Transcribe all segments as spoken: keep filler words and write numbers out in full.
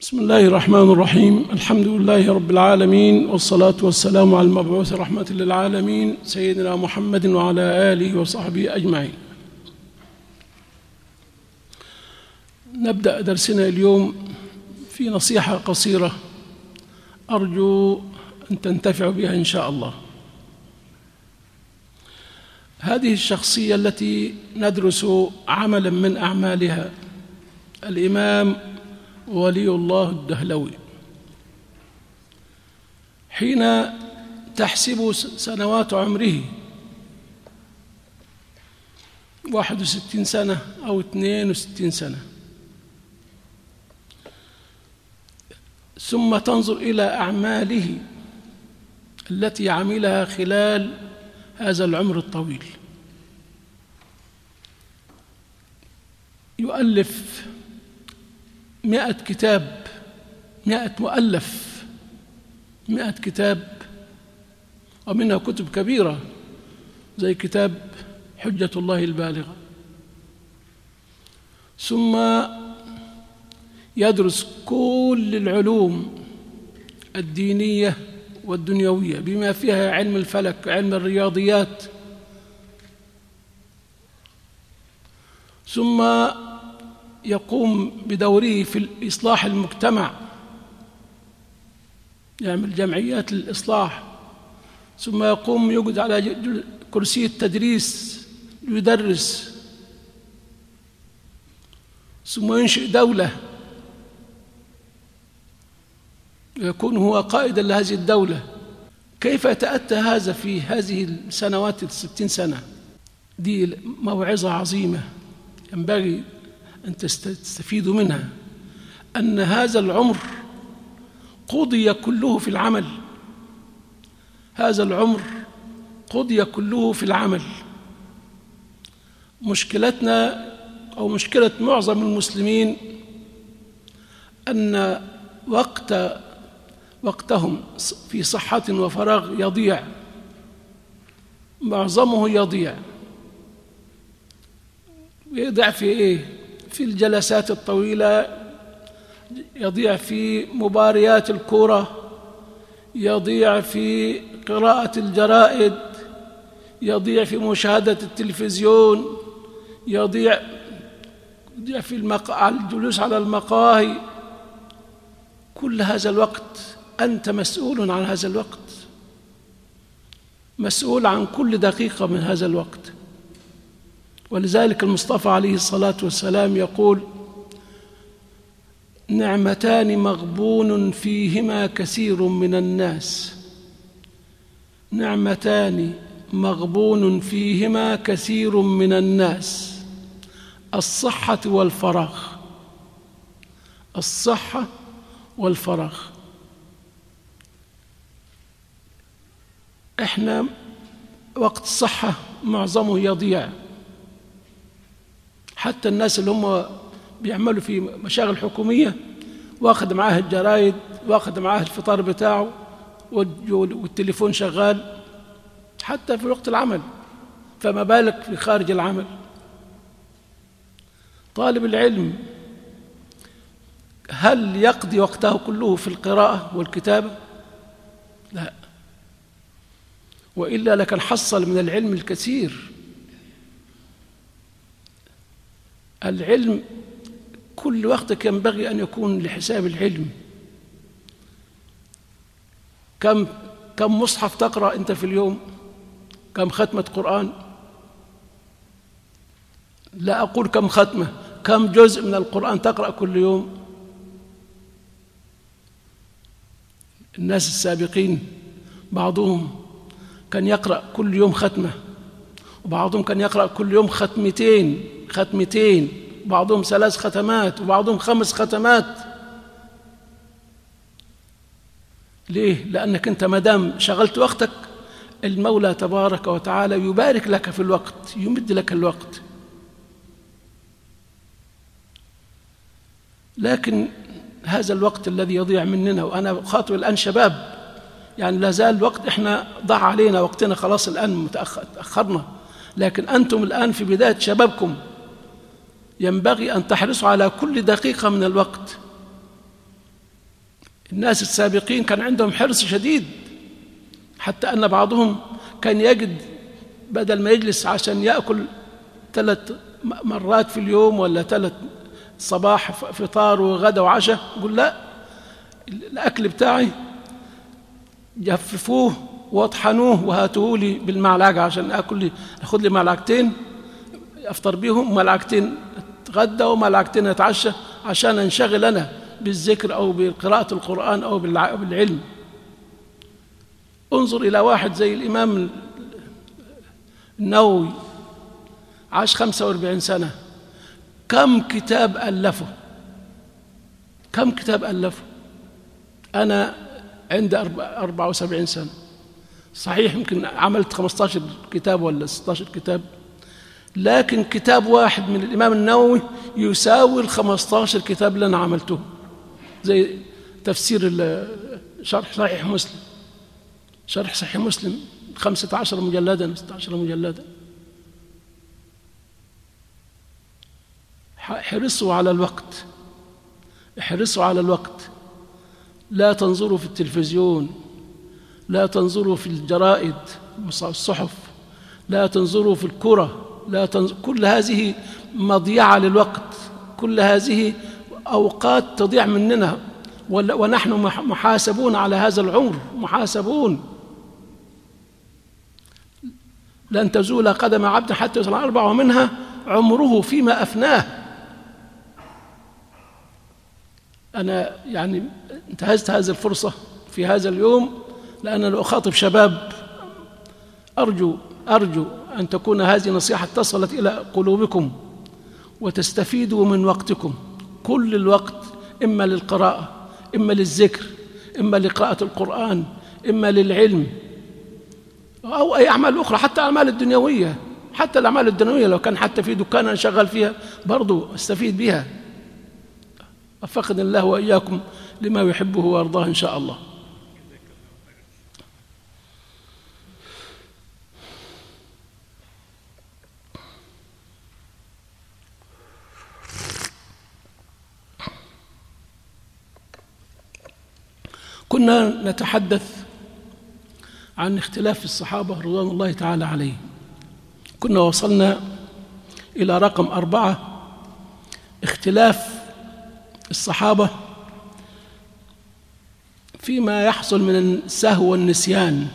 بسم الله الرحمن الرحيم. الحمد لله رب العالمين، والصلاة والسلام على المبعوث رحمة للعالمين سيدنا محمد وعلى آله وصحبه أجمعين. نبدأ درسنا اليوم في نصيحة قصيرة أرجو أن تنتفعوا بها إن شاء الله. هذه الشخصية التي ندرس عملا من أعمالها الإمام ولي الله الدهلوي، حين تحسب سنوات عمره واحد وستين سنة أو اثنين وستين سنة، ثم تنظر إلى أعماله التي عملها خلال هذا العمر الطويل. يؤلف مئة كتاب، مئة مؤلف، مئة كتاب، ومنها كتب كبيرة زي كتاب حجة الله البالغة. ثم يدرس كل العلوم الدينية والدنيوية بما فيها علم الفلك، علم الرياضيات، ثم يقوم بدوره في إصلاح المجتمع، يعمل جمعيات للإصلاح، ثم يقوم يقعد على كرسي التدريس يدرس، ثم ينشئ دولة ويكون هو قائدا لهذه الدولة. كيف يتأتى هذا في هذه السنوات الستين سنة؟ دي موعظة عظيمة ينبغي أن تستفيدوا منها، أن هذا العمر قضي كله في العمل، هذا العمر قضي كله في العمل. مشكلتنا أو مشكلة معظم المسلمين أن وقت وقتهم في صحة وفراغ يضيع، معظمه يضيع. يضيع في إيه؟ في الجلسات الطويلة، يضيع في مباريات الكرة، يضيع في قراءة الجرائد، يضيع في مشاهدة التلفزيون، يضيع يضيع في المق... الجلوس على المقاهي. كل هذا الوقت أنت مسؤول عن هذا الوقت، مسؤول عن كل دقيقة من هذا الوقت. ولذلك المصطفى عليه الصلاة والسلام يقول: نعمتان مغبون فيهما كثير من الناس، نعمتان مغبون فيهما كثير من الناس، الصحة والفراغ، الصحة والفراغ. احنا وقت الصحة معظمه يضيع، حتى الناس اللي هم بيعملوا في مشاغل حكومية واخد معاه الجرايد، واخد معاه الفطار بتاعه، والتليفون شغال حتى في وقت العمل، فما بالك في خارج العمل. طالب العلم هل يقضي وقته كله في القراءة والكتابة؟ لا، وإلا لكن حصل من العلم الكثير. العلم كل وقتك ينبغي أن يكون لحساب العلم. كم كم مصحف تقرأ أنت في اليوم؟ كم ختمة قرآن؟ لا أقول كم ختمة، كم جزء من القرآن تقرأ كل يوم؟ الناس السابقين بعضهم كان يقرأ كل يوم ختمة، وبعضهم كان يقرأ كل يوم ختمتين ختمتين بعضهم ثلاث ختمات، وبعضهم خمس ختمات. ليه؟ لأنك أنت مدام شغلت وقتك المولى تبارك وتعالى يبارك لك في الوقت، يمد لك الوقت. لكن هذا الوقت الذي يضيع مننا، وأنا خاطب الآن شباب، يعني لا زال الوقت، إحنا ضاع علينا وقتنا خلاص، الآن متأخر تأخرنا، لكن أنتم الآن في بداية شبابكم، ينبغي أن تحرصوا على كل دقيقة من الوقت. الناس السابقين كان عندهم حرص شديد، حتى أن بعضهم كان يجد بدل ما يجلس عشان يأكل ثلاث مرات في اليوم ولا ثلاث صباح فطار وغدا وعشاء، يقول لا، الأكل بتاعي جففوه واطحنوه وهاتوه لي بالمعلقة عشان أكل لي، أخذ لي معلقتين أفطر بيهم، ملعقتين أتغدى وملعقتين أتعشى، عشان أنشغل أنا بالذكر أو بقراءة القرآن أو بالعلم. انظر إلى واحد زي الإمام النووي، عاش خمسة وأربعين سنة، كم كتاب ألفه، كم كتاب ألفه. أنا عندي أربعة وسبعين سنة، صحيح يمكن عملت خمسة عشر كتاب ولا ستة عشر كتاب، لكن كتاب واحد من الإمام النووي يساوي الخمسة عشر كتاب اللي أنا عملته، زي تفسير شرح صحيح مسلم، شرح صحيح مسلم خمسة عشر مجلدا ستة عشر مجلدا. احرصوا على الوقت، احرصوا على الوقت، لا تنظروا في التلفزيون، لا تنظروا في الجرائد الصحف، لا تنظروا في الكرة، لا تنظر، كل هذه مضيعة للوقت، كل هذه أوقات تضيع مننا، ونحن محاسبون على هذا العمر، محاسبون. لن تزول قدم عبد حتى يصل أربع، ومنها عمره فيما أفناه. أنا يعني انتهزت هذه الفرصة في هذا اليوم لأنني أخاطب شباب، أرجو أرجو أن تكون هذه نصيحة اتصلت إلى قلوبكم وتستفيدوا من وقتكم، كل الوقت إما للقراءة، إما للذكر، إما لقراءة القرآن، إما للعلم، أو أي أعمال أخرى، حتى الأعمال الدنيوية، حتى الأعمال الدنيوية لو كان حتى في دكان أنا شغال فيها برضو أستفيد بها. وفقني الله وإياكم لما يحبه ويرضاه إن شاء الله. كنا نتحدث عن اختلاف الصحابة رضوان الله تعالى عليهم، كنا وصلنا إلى رقم أربعة، اختلاف الصحابة فيما يحصل من السهو والنسيان.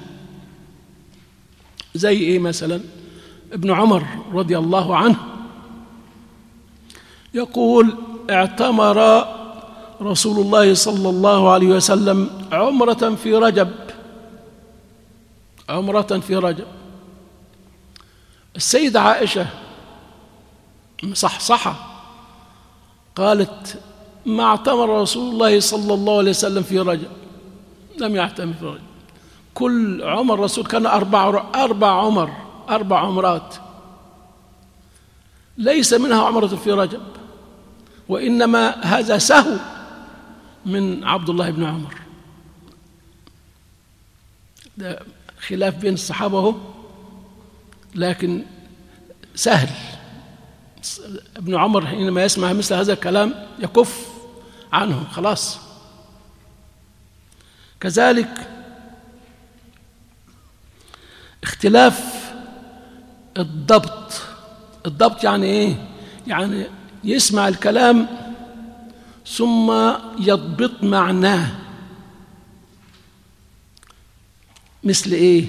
زي إيه مثلا؟ ابن عمر رضي الله عنه يقول: اعتمر رسول الله صلى الله عليه وسلم عمرة في رجب، عمرة في رجب. السيدة عائشة مصحصحة قالت: ما اعتمر رسول الله صلى الله عليه وسلم في رجب، لم يعتمر في رجب. كل عمر رسول كان أربع أربع عمر أربع عمرات، ليس منها عمرة في رجب، وإنما هذا سهو من عبد الله بن عمر. ده خلاف بين الصحابة هو، لكن سهل. ابن عمر حينما يسمع مثل هذا الكلام يكف عنه خلاص. كذلك اختلاف الضبط. الضبط يعني ايه؟ يعني يسمع الكلام ثم يضبط معناه. مثل ايه؟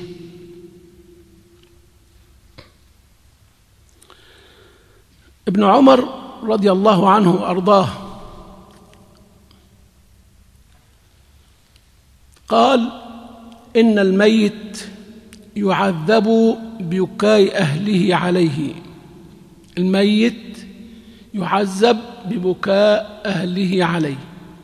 ابن عمر رضي الله عنه وارضاه قال: إن الميت يعذب ببكاء أهله عليه. الميت يعذب ببكاء أهله عليه.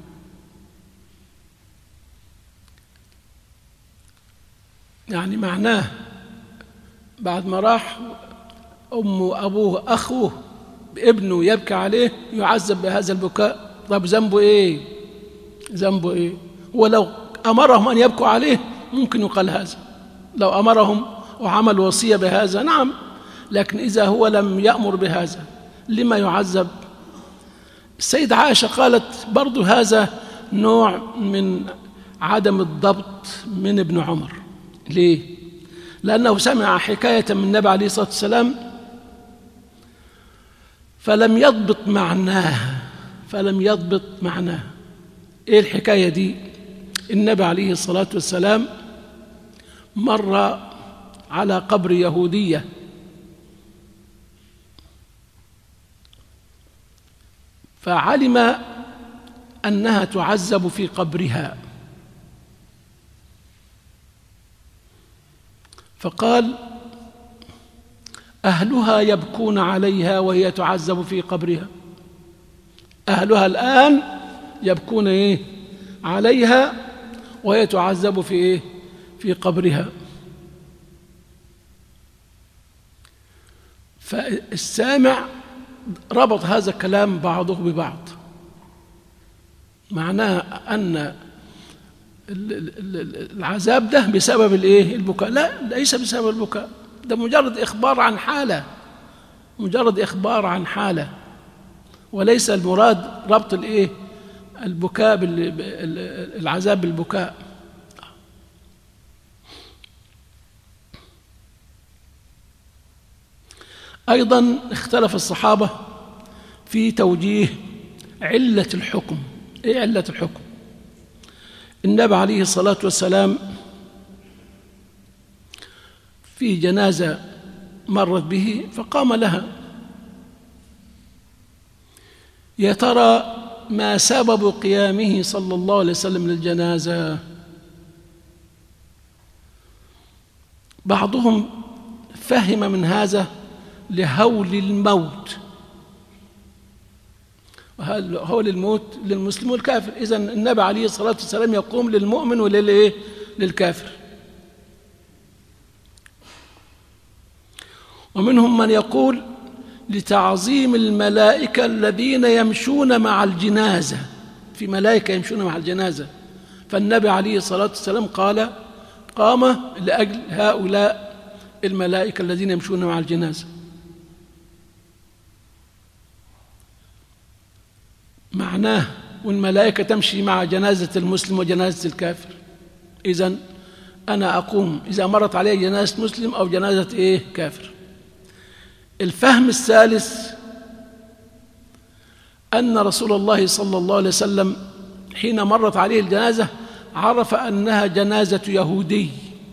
يعني معناه بعد ما راح أمه أبوه أخوه ابنه يبكي عليه يعذب بهذا البكاء. طب ذنبه إيه؟ ذنبه إيه؟ ولو أمرهم أن يبكوا عليه ممكن يقال هذا، لو أمرهم وعمل وصية بهذا نعم، لكن إذا هو لم يأمر بهذا لما يعذب؟ السيدة عائشة قالت برضو: هذا نوع من عدم الضبط من ابن عمر. ليه؟ لأنه سمع حكاية من النبي عليه الصلاة والسلام فلم يضبط معناها فلم يضبط معناها إيه الحكاية دي؟ النبي عليه الصلاة والسلام مر على قبر يهودية فعلم أنها تعذب في قبرها، فقال أهلها يبكون عليها وهي تعذب في قبرها. أهلها الآن يبكون إيه؟ عليها وهي تعذب في إيه؟ في قبرها. فالسامع ربط هذا الكلام بعضه ببعض، معناه أن العذاب ده بسبب الايه؟ البكاء. لا، ليس بسبب البكاء، ده مجرد إخبار عن حالة، مجرد إخبار عن حالة، وليس المراد ربط الايه؟ البكاء بالعذاب بالبكاء. أيضا اختلف الصحابة في توجيه علة الحكم. إيه علة الحكم؟ النبي عليه الصلاة والسلام في جنازة مرت به فقام لها، يا ترى ما سبب قيامه صلى الله عليه وسلم للجنازة؟ بعضهم فهم من هذا لهول الموت، هول الموت للمسلم والكافر، إذن النبي عليه الصلاة والسلام يقوم للمؤمن وللإيه؟ للكافر. ومنهم من يقول لتعظيم الملائكة الذين يمشون مع الجنازة، في ملائكة يمشون مع الجنازة، فالنبي عليه الصلاة والسلام قال قام لأجل هؤلاء الملائكة الذين يمشون مع الجنازة. معناه والملائكة تمشي مع جنازة المسلم وجنازة الكافر، إذن أنا أقوم إذا مرت علي جنازة مسلم أو جنازة إيه؟ كافر. الفهم الثالث أن رسول الله صلى الله عليه وسلم حين مرت عليه الجنازة عرف أنها جنازة يهودي،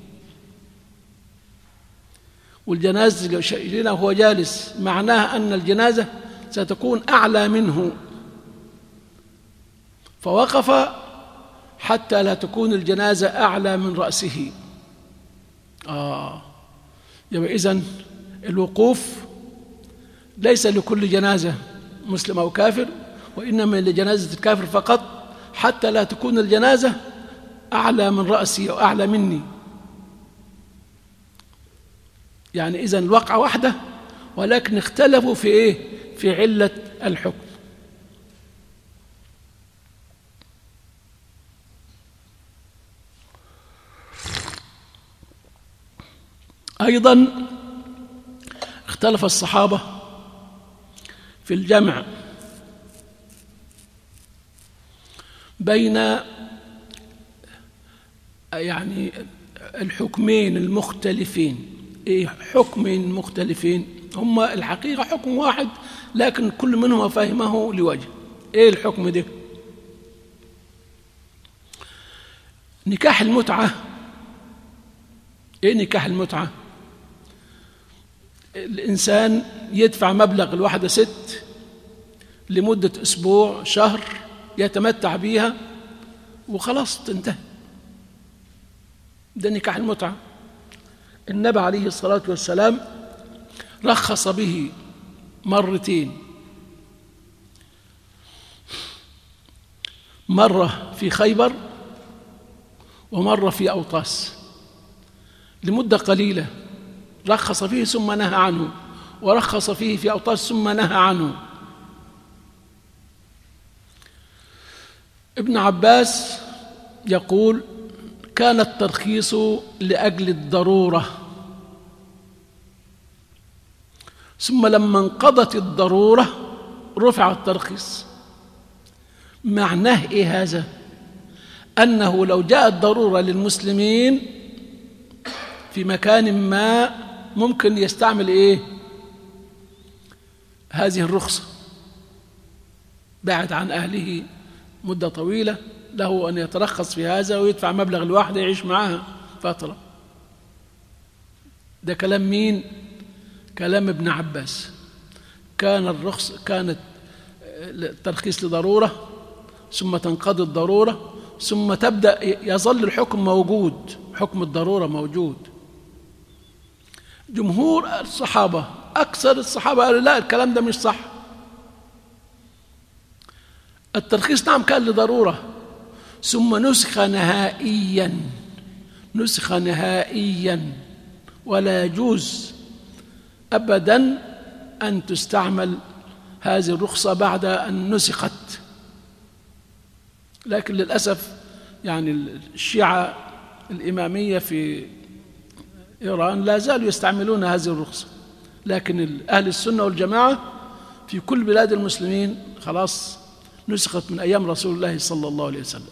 والجنازة لنا هو جالس، معناها أن الجنازة ستكون أعلى منه، فوقف حتى لا تكون الجنازة أعلى من رأسه. آه يبقى إذن الوقوف ليس لكل جنازة مسلم أو كافر، وإنما لجنازة الكافر فقط، حتى لا تكون الجنازة أعلى من رأسي أو أعلى مني. يعني إذن الوقعة واحدة، ولكن اختلفوا في إيه؟ في علة الحكم. أيضا اختلف الصحابة في الجمع بين يعني الحكمين المختلفين. إيه حكمين مختلفين؟ هما الحقيقة حكم واحد، لكن كل منهم فهمه لوجه. إيه الحكم ده؟ نكاح المتعة. إيه نكاح المتعة؟ الإنسان يدفع مبلغ الواحدة ست لمدة أسبوع شهر يتمتع بيها وخلاص تنتهي، ده نكاح المتعة. النبي عليه الصلاة والسلام رخص به مرتين، مرة في خيبر ومرة في أوطاس لمدة قليلة، رخص فيه ثم نهى عنه، ورخص فيه في أوطاس ثم نهى عنه. ابن عباس يقول كان الترخيص لأجل الضرورة، ثم لما انقضت الضرورة رفع الترخيص. معناه إيه هذا؟ أنه لو جاءت ضرورة للمسلمين في مكان ما ممكن يستعمل إيه هذه الرخصة، بعد عن أهله مدة طويلة، له أن يترخص في هذا ويدفع مبلغ الواحدة يعيش معها فترة. ده كلام مين؟ كلام ابن عباس. كان الرخص كانت الترخيص لضرورة، ثم تنقضي الضرورة، ثم تبدأ يظل الحكم موجود، حكم الضرورة موجود. جمهور الصحابة، أكثر الصحابة قالوا لا، الكلام ده مش صح. الترخيص نعم كان لضرورة، ثم نسخ نهائيا، نسخ نهائيا، ولا يجوز أبدا أن تستعمل هذه الرخصة بعد أن نسخت. لكن للأسف يعني الشيعة الإمامية في إيران لا زالوا يستعملون هذه الرخصة، لكن أهل السنة والجماعة في كل بلاد المسلمين خلاص نسخت من أيام رسول الله صلى الله عليه وسلم.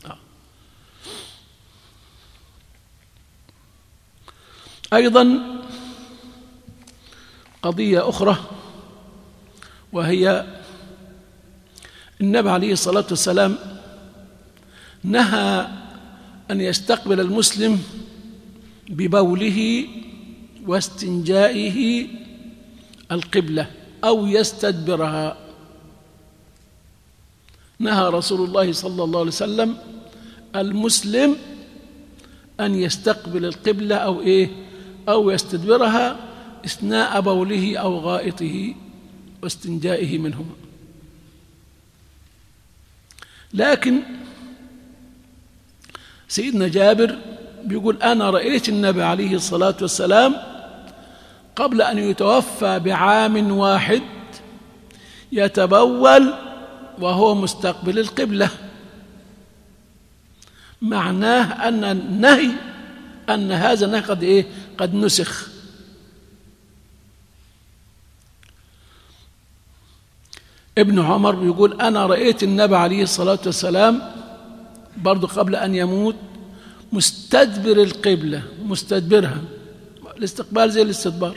أيضا قضية أخرى، وهي النبي عليه الصلاة والسلام نهى أن يستقبل المسلم ببوله واستنجائه القبلة أو يستدبرها. نهى رسول الله صلى الله عليه وسلم المسلم أن يستقبل القبلة أو إيه أو يستدبرها أثناء بوله أو غائطه واستنجائه منهما. لكن سيدنا جابر بيقول أنا رأيت النبي عليه الصلاة والسلام قبل أن يتوفى بعام واحد يتبول وهو مستقبل القبلة. معناه أن النهي أن هذا النهي قد إيه قد نسخ. ابن عمر بيقول أنا رأيت النبي عليه الصلاة والسلام برضو قبل أن يموت مستدبر القبلة، مستدبرها، الاستقبال زي الاستدبار.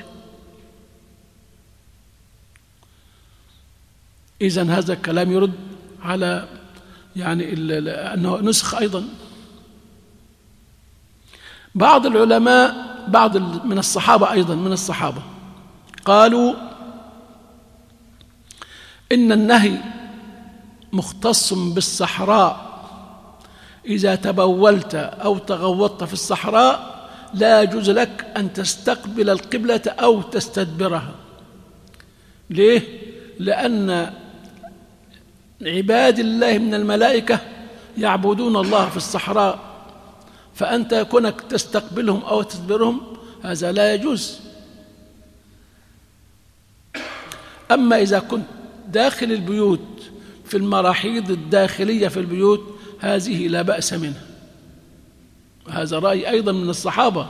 إذن هذا الكلام يرد على يعني أنه نسخ. أيضا بعض العلماء، بعض من الصحابة أيضا من الصحابة قالوا إن النهي مختص بالصحراء، إذا تبولت أو تغوطت في الصحراء لا يجوز لك أن تستقبل القبلة أو تستدبرها. ليه؟ لأن عباد الله من الملائكة يعبدون الله في الصحراء، فأنت كونك تستقبلهم أو تستدبرهم هذا لا يجوز. أما إذا كنت داخل البيوت في المراحيض الداخلية في البيوت هذه لا بأس منها. هذا رأي أيضا من الصحابة.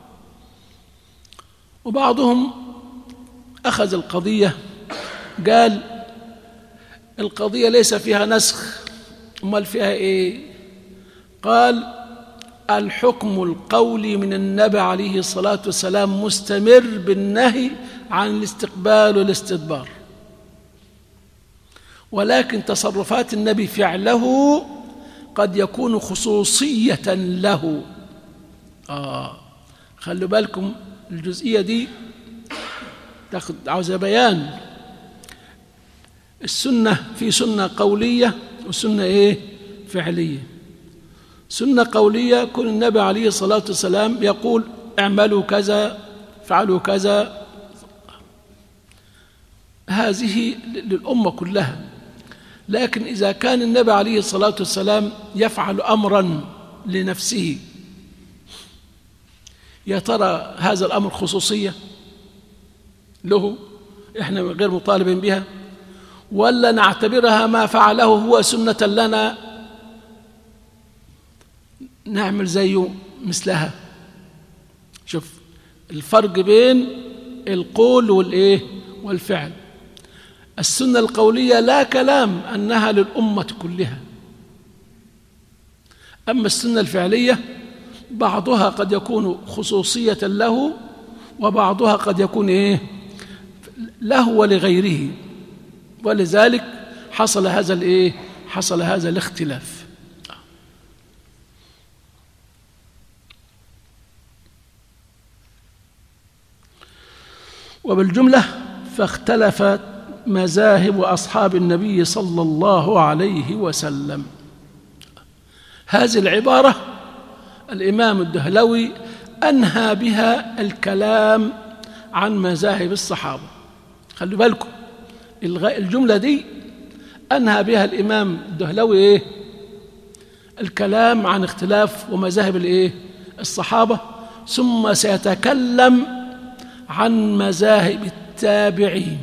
وبعضهم أخذ القضية قال القضية ليس فيها نسخ، أمال فيها إيه؟ قال الحكم القولي من النبي عليه الصلاة والسلام مستمر بالنهي عن الاستقبال والاستدبار، ولكن تصرفات النبي فعله قد يكون خصوصية له. آه خلوا بالكم الجزئية دي تاخد عاوزة بيان. السنة في سنة قولية وسنة إيه فعلية. سنة قولية كل النبي عليه الصلاة والسلام يقول اعملوا كذا فعلوا كذا، هذه للأمة كلها. لكن إذا كان النبي عليه الصلاة والسلام يفعل أمرا لنفسه، يا ترى هذا الأمر خصوصية له إحنا غير مطالبين بها، ولا نعتبرها ما فعله هو سنة لنا نعمل زيه مثلها؟ شوف الفرق بين القول والإيه والفعل. السنة القولية لا كلام أنها للأمة كلها، أما السنة الفعلية بعضها قد يكون خصوصية له، وبعضها قد يكون إيه له ولغيره، ولذلك حصل هذا الإيه حصل هذا الاختلاف. وبالجملة فاختلفت مذاهب أصحاب النبي صلى الله عليه وسلم. هذه العبارة الإمام الدهلوي أنهى بها الكلام عن مذاهب الصحابة. خلوا بالكم الجملة دي أنهى بها الإمام الدهلوي إيه؟ الكلام عن اختلاف ومذاهب الإيه؟ الصحابة، ثم سيتكلم عن مذاهب التابعين.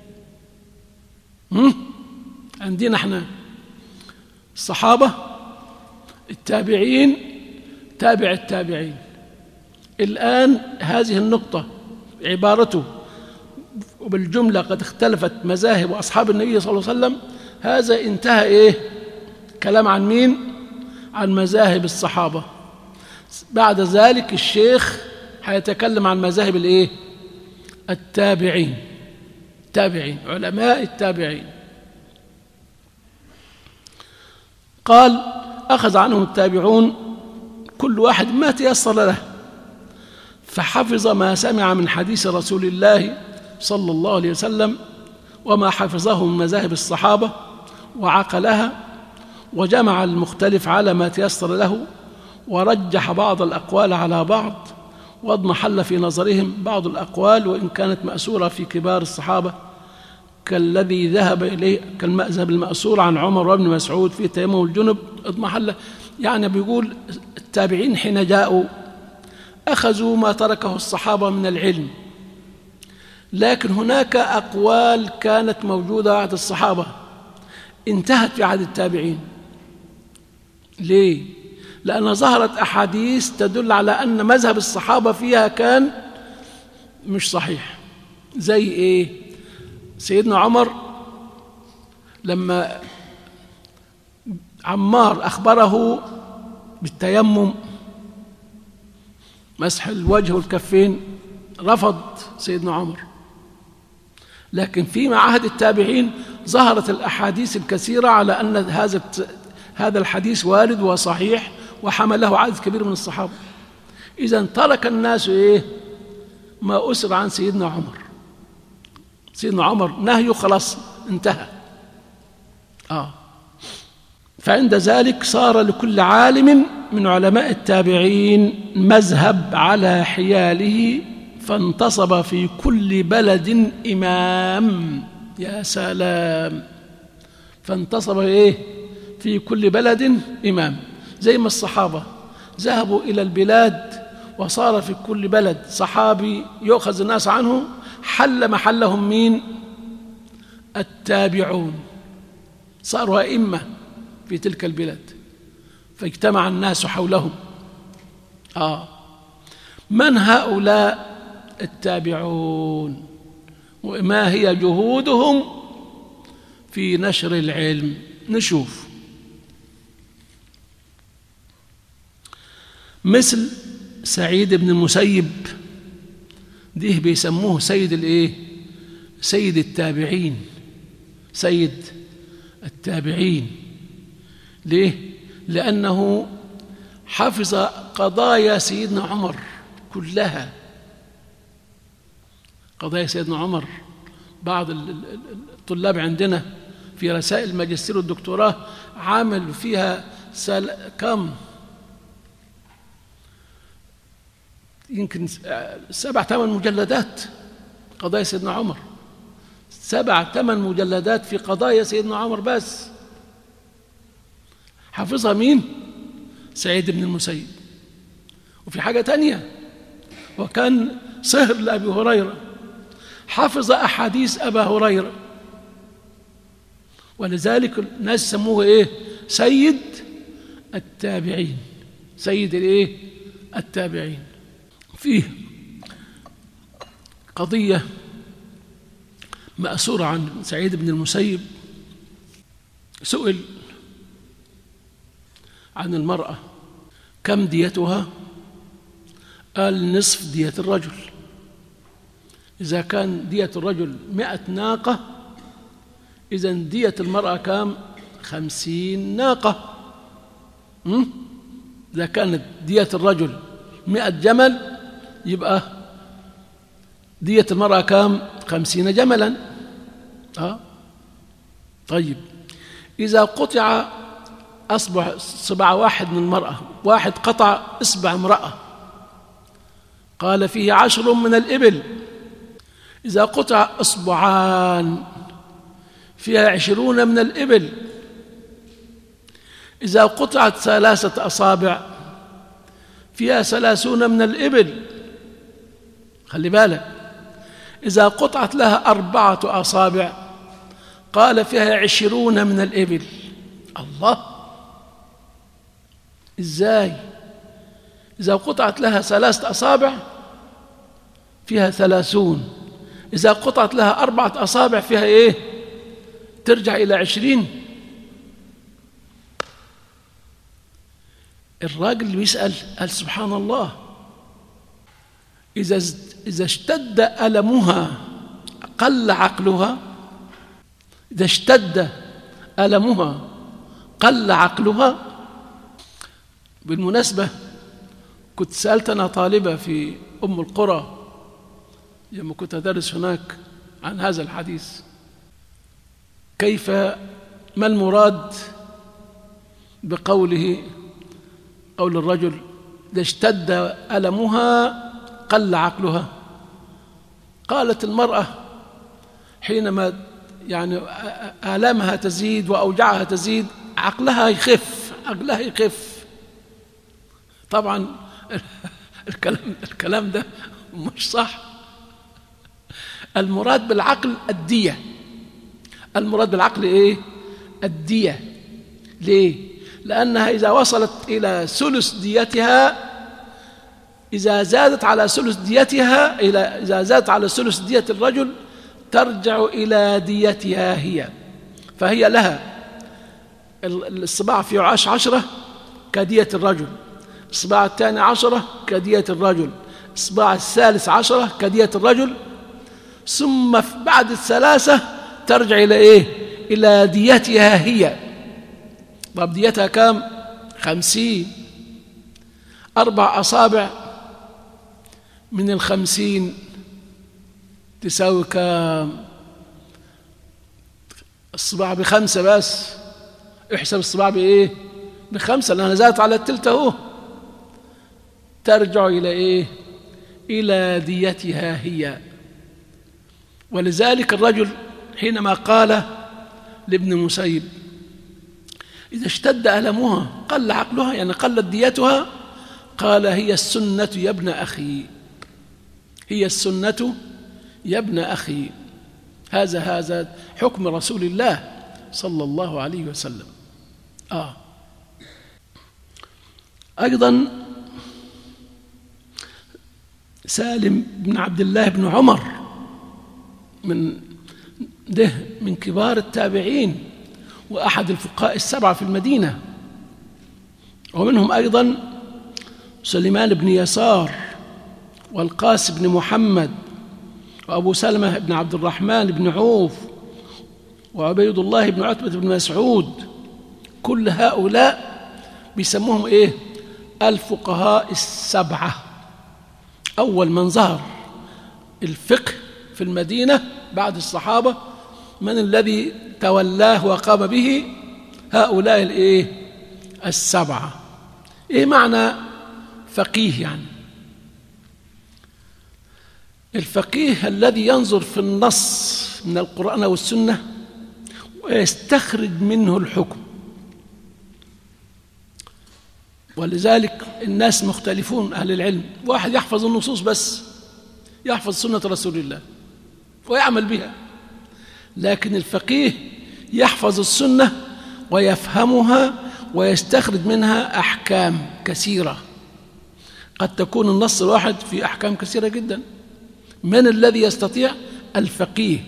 عندنا احنا الصحابة، التابعين، تابع التابعين. الآن هذه النقطة عبارته وبالجملة قد اختلفت مذاهب أصحاب النبي صلى الله عليه وسلم، هذا انتهى إيه كلام عن مين؟ عن مذاهب الصحابة. بعد ذلك الشيخ هيتكلم عن مذاهب الإيه؟ التابعين، تابعين علماء التابعين. قال أخذ عنهم التابعون كل واحد ما تيسر له، فحفظ ما سمع من حديث رسول الله صلى الله عليه وسلم وما حفظه من مذاهب الصحابة وعقلها، وجمع المختلف على ما تيسر له، ورجح بعض الأقوال على بعض، واضمحل في نظرهم بعض الأقوال وإن كانت مأسورة في كبار الصحابة، كالذي ذهب إليه كالمذهب المأسور عن عمر وابن مسعود في تيمم الجنب. اضمحل يعني بيقول التابعين حين جاءوا أخذوا ما تركه الصحابة من العلم، لكن هناك أقوال كانت موجودة عهد الصحابة انتهت في عهد التابعين. ليه؟ لأن ظهرت أحاديث تدل على أن مذهب الصحابة فيها كان مش صحيح. زي إيه؟ سيدنا عمر لما عمار أخبره بالتيمم مسح الوجه والكفين رفض سيدنا عمر، لكن في عهد التابعين ظهرت الأحاديث الكثيرة على أن هذا هذا الحديث وارد وصحيح، وحمله عدد كبير من الصحابة. إذن ترك الناس إيه ما أسر عن سيدنا عمر. سيدنا عمر نهيه خلاص انتهى. آه فعند ذلك صار لكل عالم من علماء التابعين مذهب على حياله، فانتصب في كل بلد إمام. يا سلام، فانتصب إيه في كل بلد إمام. زي ما الصحابة ذهبوا إلى البلاد وصار في كل بلد صحابي يؤخذ الناس عنه، حل محلهم مين؟ التابعون، صاروا أئمة في تلك البلاد، فاجتمع الناس حولهم. آه من هؤلاء التابعون؟ وما هي جهودهم في نشر العلم؟ نشوف. مثل سعيد بن المسيب، ديه بيسموه سيد الايه؟ سيد التابعين، سيد التابعين. ليه؟ لأنه حفظ قضايا سيدنا عمر كلها. قضايا سيدنا عمر بعض الطلاب عندنا في رسائل الماجستير والدكتوراه عامل فيها سل... كم يمكن سبع ثمان مجلدات قضايا سيدنا عمر، سبع ثمان مجلدات في قضايا سيدنا عمر بس. حافظها مين؟ سعيد بن المسيب. وفي حاجة تانية، وكان صهر لأبي هريرة، حفظ أحاديث أبا هريرة، ولذلك الناس سموه إيه؟ سيد التابعين، سيد الإيه؟ التابعين. فيه قضية مأسورة عن سعيد بن المسيب، سئل عن المرأة كم ديتها؟ قال نصف دية الرجل. إذا كان دية الرجل مئة ناقة، إذن دية المرأة كم؟ خمسين ناقة. م? إذا كانت دية الرجل مئة جمل، يبقى دية المرأة كم؟ خمسين جملا. آه. طيب إذا قطع أصبع صباع واحد من المرأة، واحد قطع إصبع امرأة، قال فيه عشر من الإبل. إذا قطع إصبعان فيها عشرون من الإبل. إذا قطعت ثلاثة أصابع فيها ثلاثون من الإبل. خلي بالك، إذا قطعت لها أربعة أصابع قال فيها عشرون من الإبل. الله، إزاي؟ إذا قطعت لها ثلاثة أصابع فيها ثلاثون، إذا قطعت لها أربعة أصابع فيها إيه؟ ترجع إلى عشرين. الراجل اللي بيسأل قال سبحان الله، إذا إذا اشتد ألمها قل عقلها. إذا اشتد ألمها قل عقلها. بالمناسبة كنت سألت أنا طالبة في أم القرى لما كنت أدرس هناك عن هذا الحديث، كيف ما المراد بقوله قول الرجل إذا اشتد ألمها قل عقلها؟ قالت المرأة حينما يعني آلامها تزيد وأوجاعها تزيد عقلها يخف، عقلها يخف. طبعا الكلام الكلام ده مش صح. المراد بالعقل الدية. المراد بالعقل إيه؟ الدية. ليه؟ لأنها إذا وصلت إلى ثلث ديتها، إذا زادت على ثلث ديتها إلى إذا زادت على ثلث دية الرجل ترجع إلى ديتها هي. فهي لها الصباع في عش عشرة كدية الرجل، الصباع الثاني عشرة كدية الرجل، الصباع الثالث عشرة كدية الرجل، ثم بعد الثلاثة ترجع إلى إيه؟ إلى ديتها هي. طب ديتها كم؟ خمسين. أربع أصابع من الخمسين تساوي كم؟ الصباع بخمسة بس. احسب الصباع بإيه؟ بخمسة، لأنها زادت على التلت أهو. ترجع إلى إيه؟ إلى ديتها هي. ولذلك الرجل حينما قال لابن المسيب إذا اشتد ألمها قل عقلها، يعني قلت ديتها، قال هي السنة يا ابن أخي، هي السنة يا ابن أخي. هذا هذا حكم رسول الله صلى الله عليه وسلم. آه. أيضا سالم بن عبد الله بن عمر من ده من كبار التابعين وأحد الفقهاء السبعة في المدينة، ومنهم أيضا سليمان بن يسار والقاسم بن محمد وأبو سلمة بن عبد الرحمن بن عوف وعبيد الله بن عتبة بن مسعود. كل هؤلاء بيسموهم إيه؟ الفقهاء السبعة. أول من ظهر الفقه في المدينة بعد الصحابة من الذي تولاه وقام به؟ هؤلاء الإيه؟ السبعة. إيه معنى فقيه؟ يعني الفقيه الذي ينظر في النص من القرآن والسنة ويستخرج منه الحكم. ولذلك الناس مختلفون أهل العلم، واحد يحفظ النصوص بس، يحفظ سنة رسول الله ويعمل بها، لكن الفقيه يحفظ السنة ويفهمها ويستخرج منها أحكام كثيرة. قد تكون النص الواحد في أحكام كثيرة جدا. من الذي يستطيع؟ الفقيه.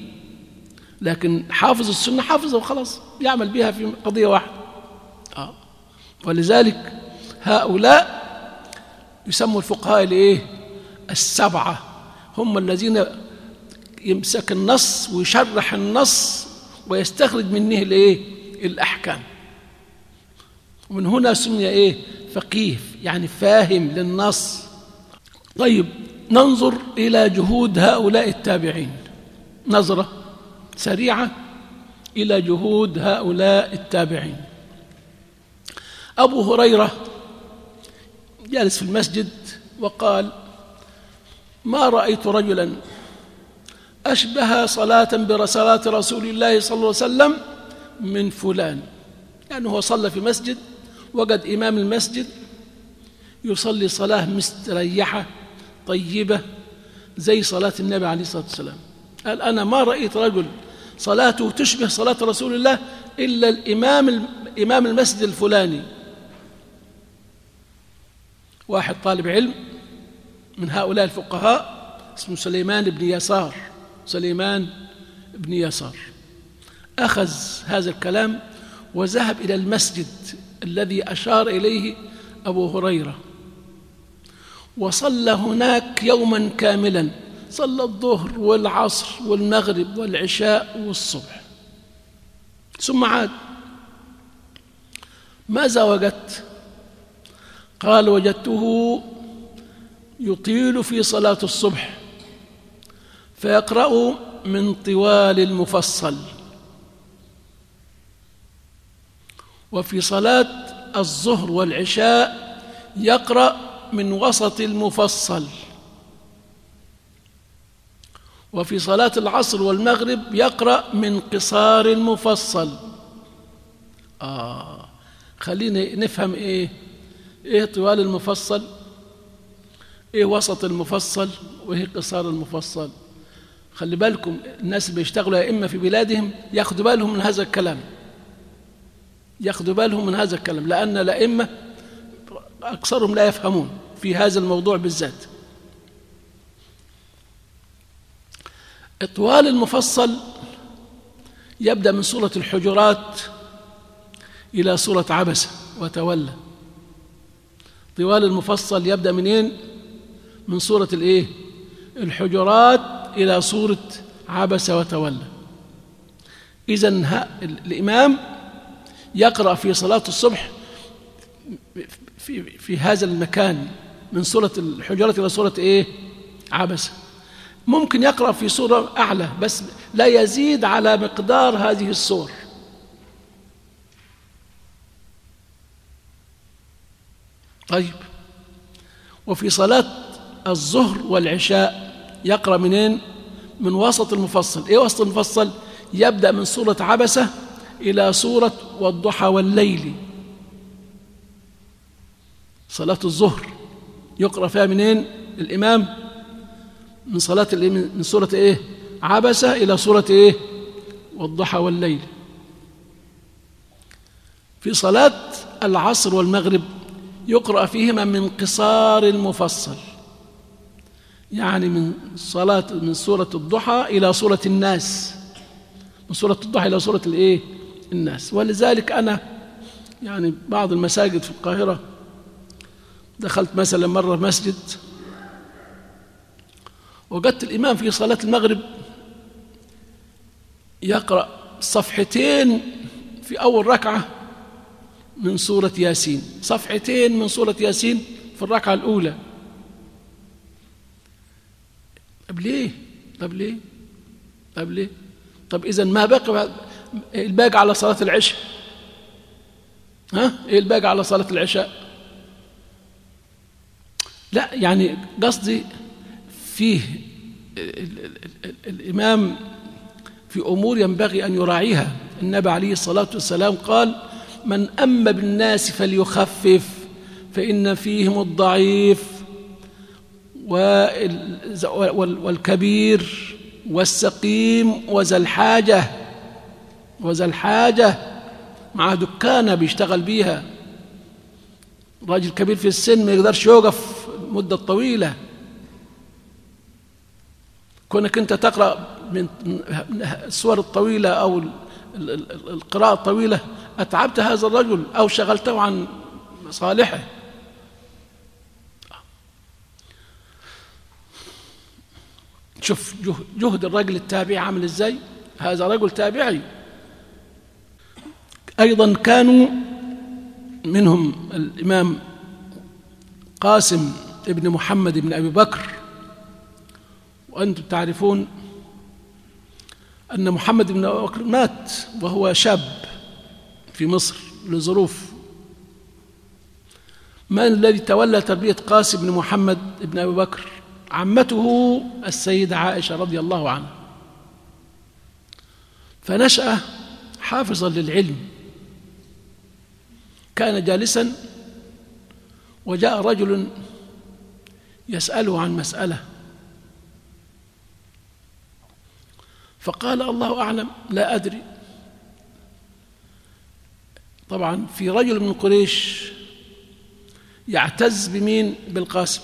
لكن حافظ السنة حافظه وخلاص يعمل بها في قضية واحدة. آه. ولذلك هؤلاء يسموا الفقهاء الايه السبعة، هم الذين يمسك النص ويشرح النص ويستخرج منه الايه الأحكام. ومن هنا سمي ايه فقيه، يعني فاهم للنص. طيب ننظر إلى جهود هؤلاء التابعين نظرة سريعة إلى جهود هؤلاء التابعين. أبو هريرة جالس في المسجد وقال: ما رأيت رجلا أشبه صلاة بصلاة رسول الله صلى الله عليه وسلم من فلان. يعني هو صلى في مسجد، وجد إمام المسجد يصلي صلاة مستريحة طيبة زي صلاة النبي عليه الصلاة والسلام. قال: أنا ما رأيت رجل صلاته تشبه صلاة رسول الله إلا الإمام إمام المسجد الفلاني. واحد طالب علم من هؤلاء الفقهاء اسمه سليمان بن يسار سليمان بن يسار أخذ هذا الكلام وذهب إلى المسجد الذي أشار إليه أبو هريرة، وصلى هناك يوما كاملا، صلى الظهر والعصر والمغرب والعشاء والصبح، ثم عاد. ماذا وجدت؟ قال: وجدته يطيل في صلاة الصبح فيقرأ من طوال المفصل، وفي صلاة الظهر والعشاء يقرأ من وسط المفصل، وفي صلاة العصر والمغرب يقرأ من قصار المفصل. آه خلينا نفهم إيه إيه طوال المفصل، إيه وسط المفصل، وإيه قصار المفصل. خلي بالكم الناس اللي بيشتغلوا يا إما في بلادهم ياخدوا بالهم من هذا الكلام، ياخدوا بالهم من هذا الكلام، لأن الأئمة أكثرهم لا يفهمون في هذا الموضوع بالذات. طوال المفصل يبدأ من سورة الحجرات إلى سورة عبسة وتولى. طوال المفصل يبدأ منين؟ من سورة الإيه؟ الحجرات إلى سورة عبسة وتولى. إذن الإمام يقرأ في صلاة الصبح في, في هذا المكان من سورة الحجرات إلى سورة إيه؟ عبسة. ممكن يقرأ في سورة أعلى بس لا يزيد على مقدار هذه السور. طيب، وفي صلاة الظهر والعشاء يقرأ منين؟ من وسط المفصل. إيه وسط المفصل؟ يبدأ من سورة عبسة إلى سورة والضحى والليل. صلاة الظهر يقرأ فيها منين الإمام؟ من صلاة من سورة إيه؟ عبسة إلى سورة إيه؟ والضحى والليل. في صلاة العصر والمغرب يقرأ فيهما من قصار المفصل، يعني من صلاة من سورة الضحى إلى سورة الناس، من سورة الضحى إلى سورة الإيه؟ الناس. ولذلك أنا يعني بعض المساجد في القاهرة دخلت مثلا مرة مسجد وجدت الإمام في صلاة المغرب يقرأ صفحتين في أول ركعة من سورة ياسين، صفحتين من سورة ياسين في الركعة الأولى. طب ليه؟ طب ليه؟ طب ليه؟ طب إذن ما بقى الباقي على صلاة العشاء؟ ها؟ إيه الباقي على صلاة العشاء؟ لا، يعني قصدي فيه الإمام في أمور ينبغي أن يراعيها. النبي عليه الصلاة والسلام قال: من أم بالناس فليخفف فإن فيهم الضعيف والكبير والسقيم وذا الحاجة وذا الحاجة مع دكانة بيشتغل بيها. راجل كبير في السن ما يقدرش يوقف مدة طويلة. كونك أنت تقرأ من السور الطويلة أو القراءة الطويلة أتعبت هذا الرجل أو شغلته عن صالحه. شوف جهد الرجل التابعي عامل ازاي، هذا رجل تابعي. أيضا كانوا منهم الإمام قاسم ابن محمد بن أبي بكر، وأنتم تعرفون أن محمد بن أبي بكر مات وهو شاب في مصر لظروف. من الذي تولى تربية قاسم بن محمد بن أبي بكر؟ عمته السيدة عائشة رضي الله عنها. فنشأ حافظا للعلم. كان جالسا وجاء رجل يسأله عن مسألة، فقال الله أعلم لا أدري. طبعا في رجل من قريش يعتز بمين؟ بالقاسم.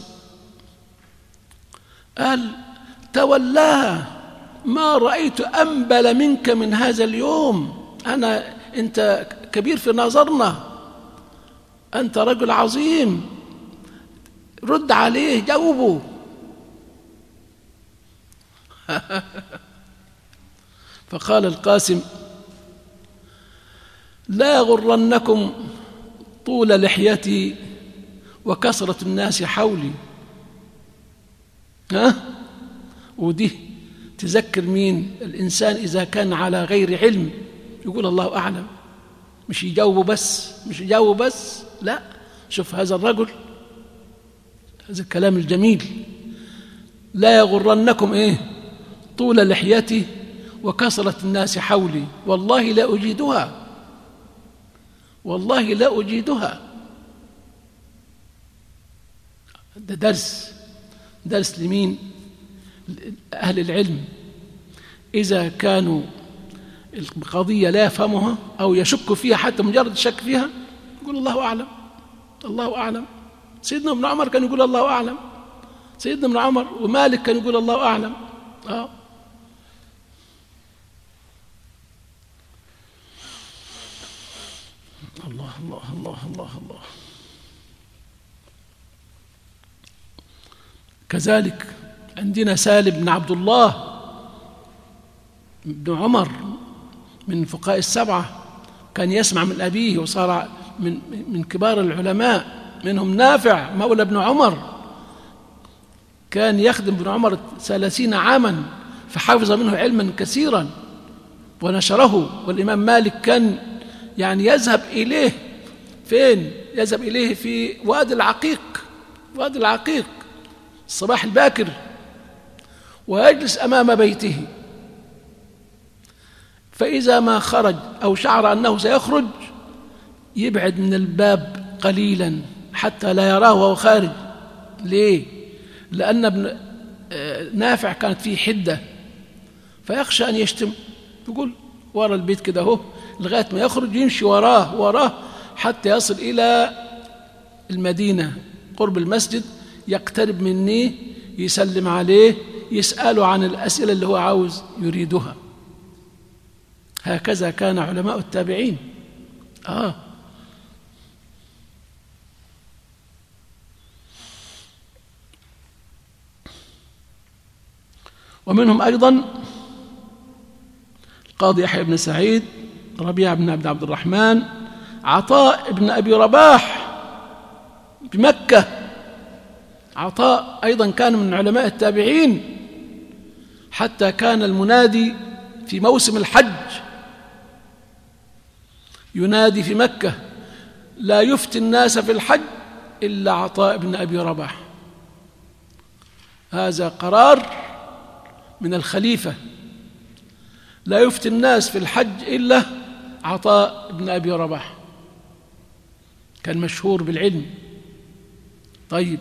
قال تولاها، ما رأيت أنبل منك من هذا اليوم، أنا أنت كبير في نظرنا، أنت رجل عظيم، رد عليه جاوبه. فقال القاسم لا يغرنكم طول لحيتي وكثرة الناس حولي. ها؟ ودي تذكر مين؟ الإنسان إذا كان على غير علم يقول الله أعلم، مش يجاوبه بس، مش يجاوبه بس، لا. شوف هذا الرجل، هذا الكلام الجميل، لا يغرنكم إيه؟ طول لحيتي وكثرة الناس حولي، والله لا أجيدها، والله لا أجيدها. ده درس، درس لمين؟ أهل العلم. إذا كانوا القضية لا يفهمها أو يشك فيها، حتى مجرد الشك فيها، يقول الله أعلم، الله أعلم. سيدنا ابن عمر كان يقول الله أعلم، سيدنا ابن عمر ومالك كان يقول الله أعلم. آه. الله الله الله الله الله. كذلك عندنا سالم بن عبد الله بن عمر من فقهاء السبعة، كان يسمع من أبيه وصار من من كبار العلماء. منهم نافع مولى ابن عمر، كان يخدم ابن عمر ثلاثين عاما فحفظ منه علما كثيرا ونشره. والإمام مالك كان يعني يذهب إليه فين؟ يذهب إليه في وادي العقيق، وادي العقيق الصباح الباكر، ويجلس أمام بيته، فإذا ما خرج أو شعر أنه سيخرج يبعد من الباب قليلا حتى لا يراه وهو خارج. ليه؟ لأن ابن نافع كانت فيه حدة، فيخشى أن يشتم، يقول وراء البيت كده هو لغاية ما يخرج، يمشي وراه وراه حتى يصل إلى المدينة قرب المسجد، يقترب منه، يسلم عليه، يسأله عن الأسئلة اللي هو عاوز يريدها. هكذا كان علماء التابعين. آه ومنهم أيضا القاضي يحيى بن سعيد، ربيعة بن عبد عبد الرحمن، عطاء بن أبي رباح بمكة. عطاء أيضا كان من علماء التابعين، حتى كان المنادي في موسم الحج ينادي في مكة لا يفتي الناس في الحج إلا عطاء بن أبي رباح. هذا قرار من الخليفة، لا يفتي الناس في الحج إلا عطاء بن أبي رباح، كان مشهور بالعلم. طيب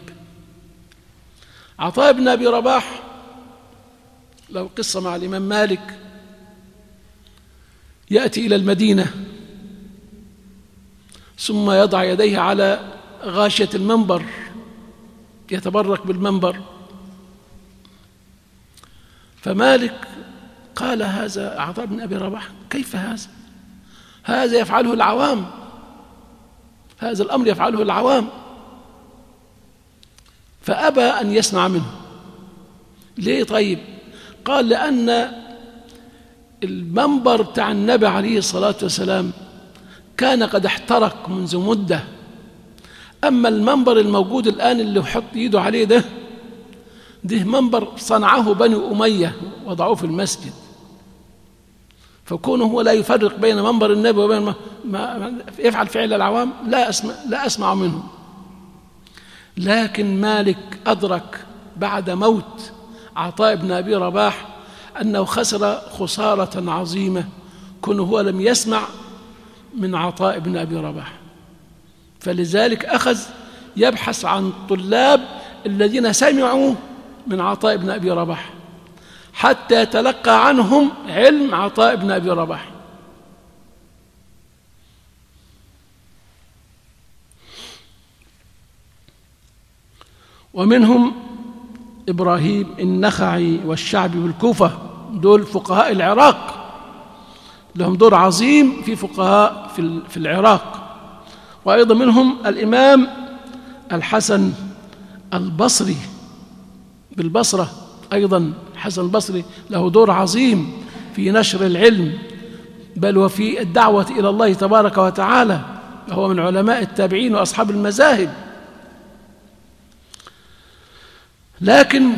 عطاء بن أبي رباح له قصة مع الإمام مالك. يأتي إلى المدينة ثم يضع يديه على غاشية المنبر يتبرك بالمنبر، فمالك قال هذا عطاء بن أبي رباح كيف هذا؟ هذا يفعله العوام، هذا الأمر يفعله العوام، فأبى أن يسمع منه. ليه طيب؟ قال لأن المنبر بتاع النبي عليه الصلاة والسلام كان قد احترق منذ مدة، أما المنبر الموجود الآن اللي يحط يده عليه ده ده منبر صنعه بني أمية وضعوه في المسجد، فكونه هو لا يفرق بين منبر النبي وبين ما ما يفعل فعل العوام لا أسمع, لا أسمع منه. لكن مالك أدرك بعد موت عطاء بن أبي رباح أنه خسر خسارة عظيمة، كونه هو لم يسمع من عطاء بن أبي رباح، فلذلك أخذ يبحث عن الطلاب الذين سمعوا من عطاء بن أبي رباح حتى يتلقى عنهم علم عطاء بن أبي رباح. ومنهم إبراهيم النخعي والشعبي بالكوفة، دول فقهاء العراق، لهم دور عظيم في فقهاء في العراق. وأيضا منهم الإمام الحسن البصري بالبصرة، أيضا الحسن البصري له دور عظيم في نشر العلم بل وفي الدعوة إلى الله تبارك وتعالى، وهو من علماء التابعين وأصحاب المذاهب. لكن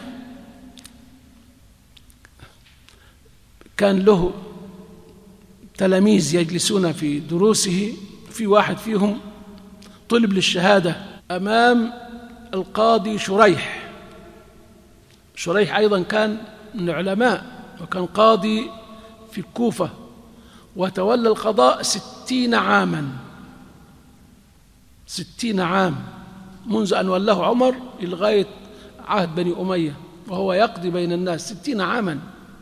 كان له تلاميذ يجلسون في دروسه، في واحد فيهم طلب للشهادة أمام القاضي شريح. شريح أيضا كان من العلماء وكان قاضي في الكوفة، وتولى القضاء ستين عاما ستين عام منذ أن ولاه عمر لغاية عهد بني أمية، وهو يقضي بين الناس ستين عاما.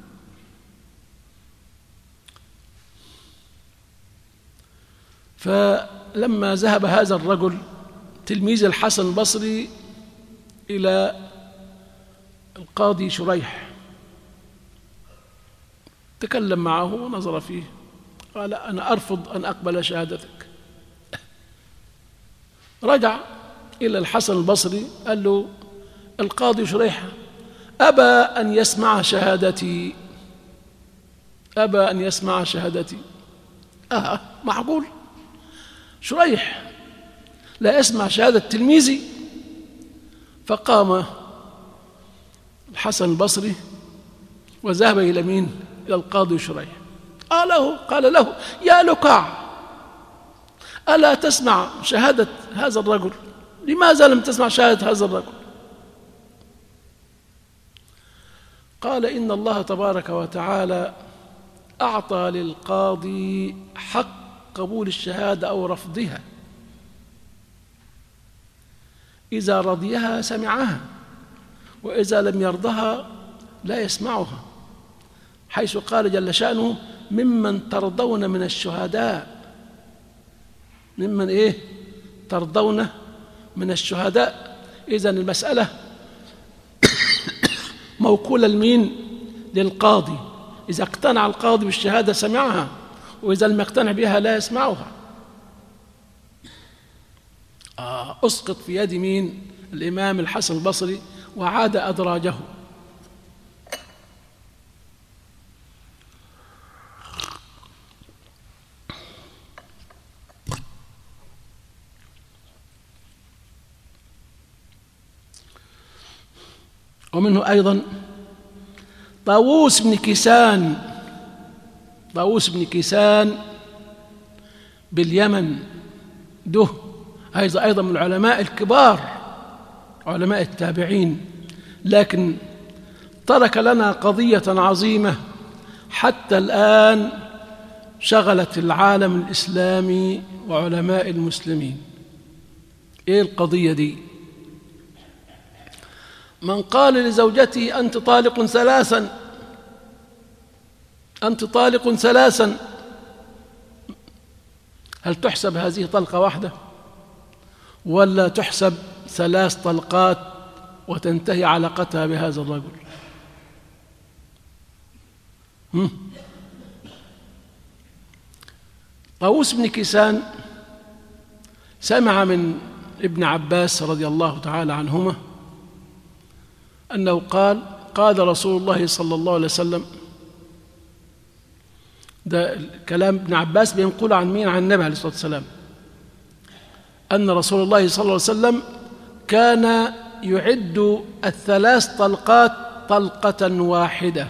فلما ذهب هذا الرجل تلميذ الحسن البصري إلى القاضي شريح تكلم معه ونظر فيه، قال أنا أرفض أن أقبل شهادتك. رجع إلى الحسن البصري قال له القاضي شريح أبى أن يسمع شهادتي أبى أن يسمع شهادتي آه معقول شريح لا يسمع شهادة تلميذي؟ فقام الحسن البصري وذهب إلى مين؟ إلى القاضي شريح. قال له قال له يا لكاع، ألا تسمع شهادة هذا الرجل؟ لماذا لم تسمع شهادة هذا الرجل؟ قال إن الله تبارك وتعالى أعطى للقاضي حق قبول الشهادة أو رفضها، إذا رضيها سمعها وإذا لم يرضها لا يسمعها، حيث قال جل شأنه ممن ترضون من الشهداء. ممن إيه؟ ترضون من الشهداء. إذن المسألة موكولة لمين؟ للقاضي. إذا اقتنع القاضي بالشهادة سمعها، وإذا لم يقتنع بها لا يسمعها. آه أسقط في يد مين؟ الإمام الحسن البصري وعاد أدراجه. ومنه أيضا طاووس بن كيسان طاووس بن كيسان باليمن، ده هذا أيضا من العلماء الكبار علماء التابعين، لكن ترك لنا قضية عظيمة حتى الآن شغلت العالم الإسلامي وعلماء المسلمين. إيه القضية دي؟ من قال لزوجته أنت طالق ثلاثا أنت طالق ثلاثا هل تحسب هذه طلقة واحدة ولا تحسب ثلاث طلقات وتنتهي علاقتها بهذا الرجل؟ طاووس بن كيسان سمع من ابن عباس رضي الله تعالى عنهما أنه قال قال رسول الله صلى الله عليه وسلم، ده كلام ابن عباس بينقل عن مين؟ عن النبي عليه الصلاة والسلام، أن رسول الله صلى الله عليه وسلم كان يعد الثلاث طلقات طلقة واحدة،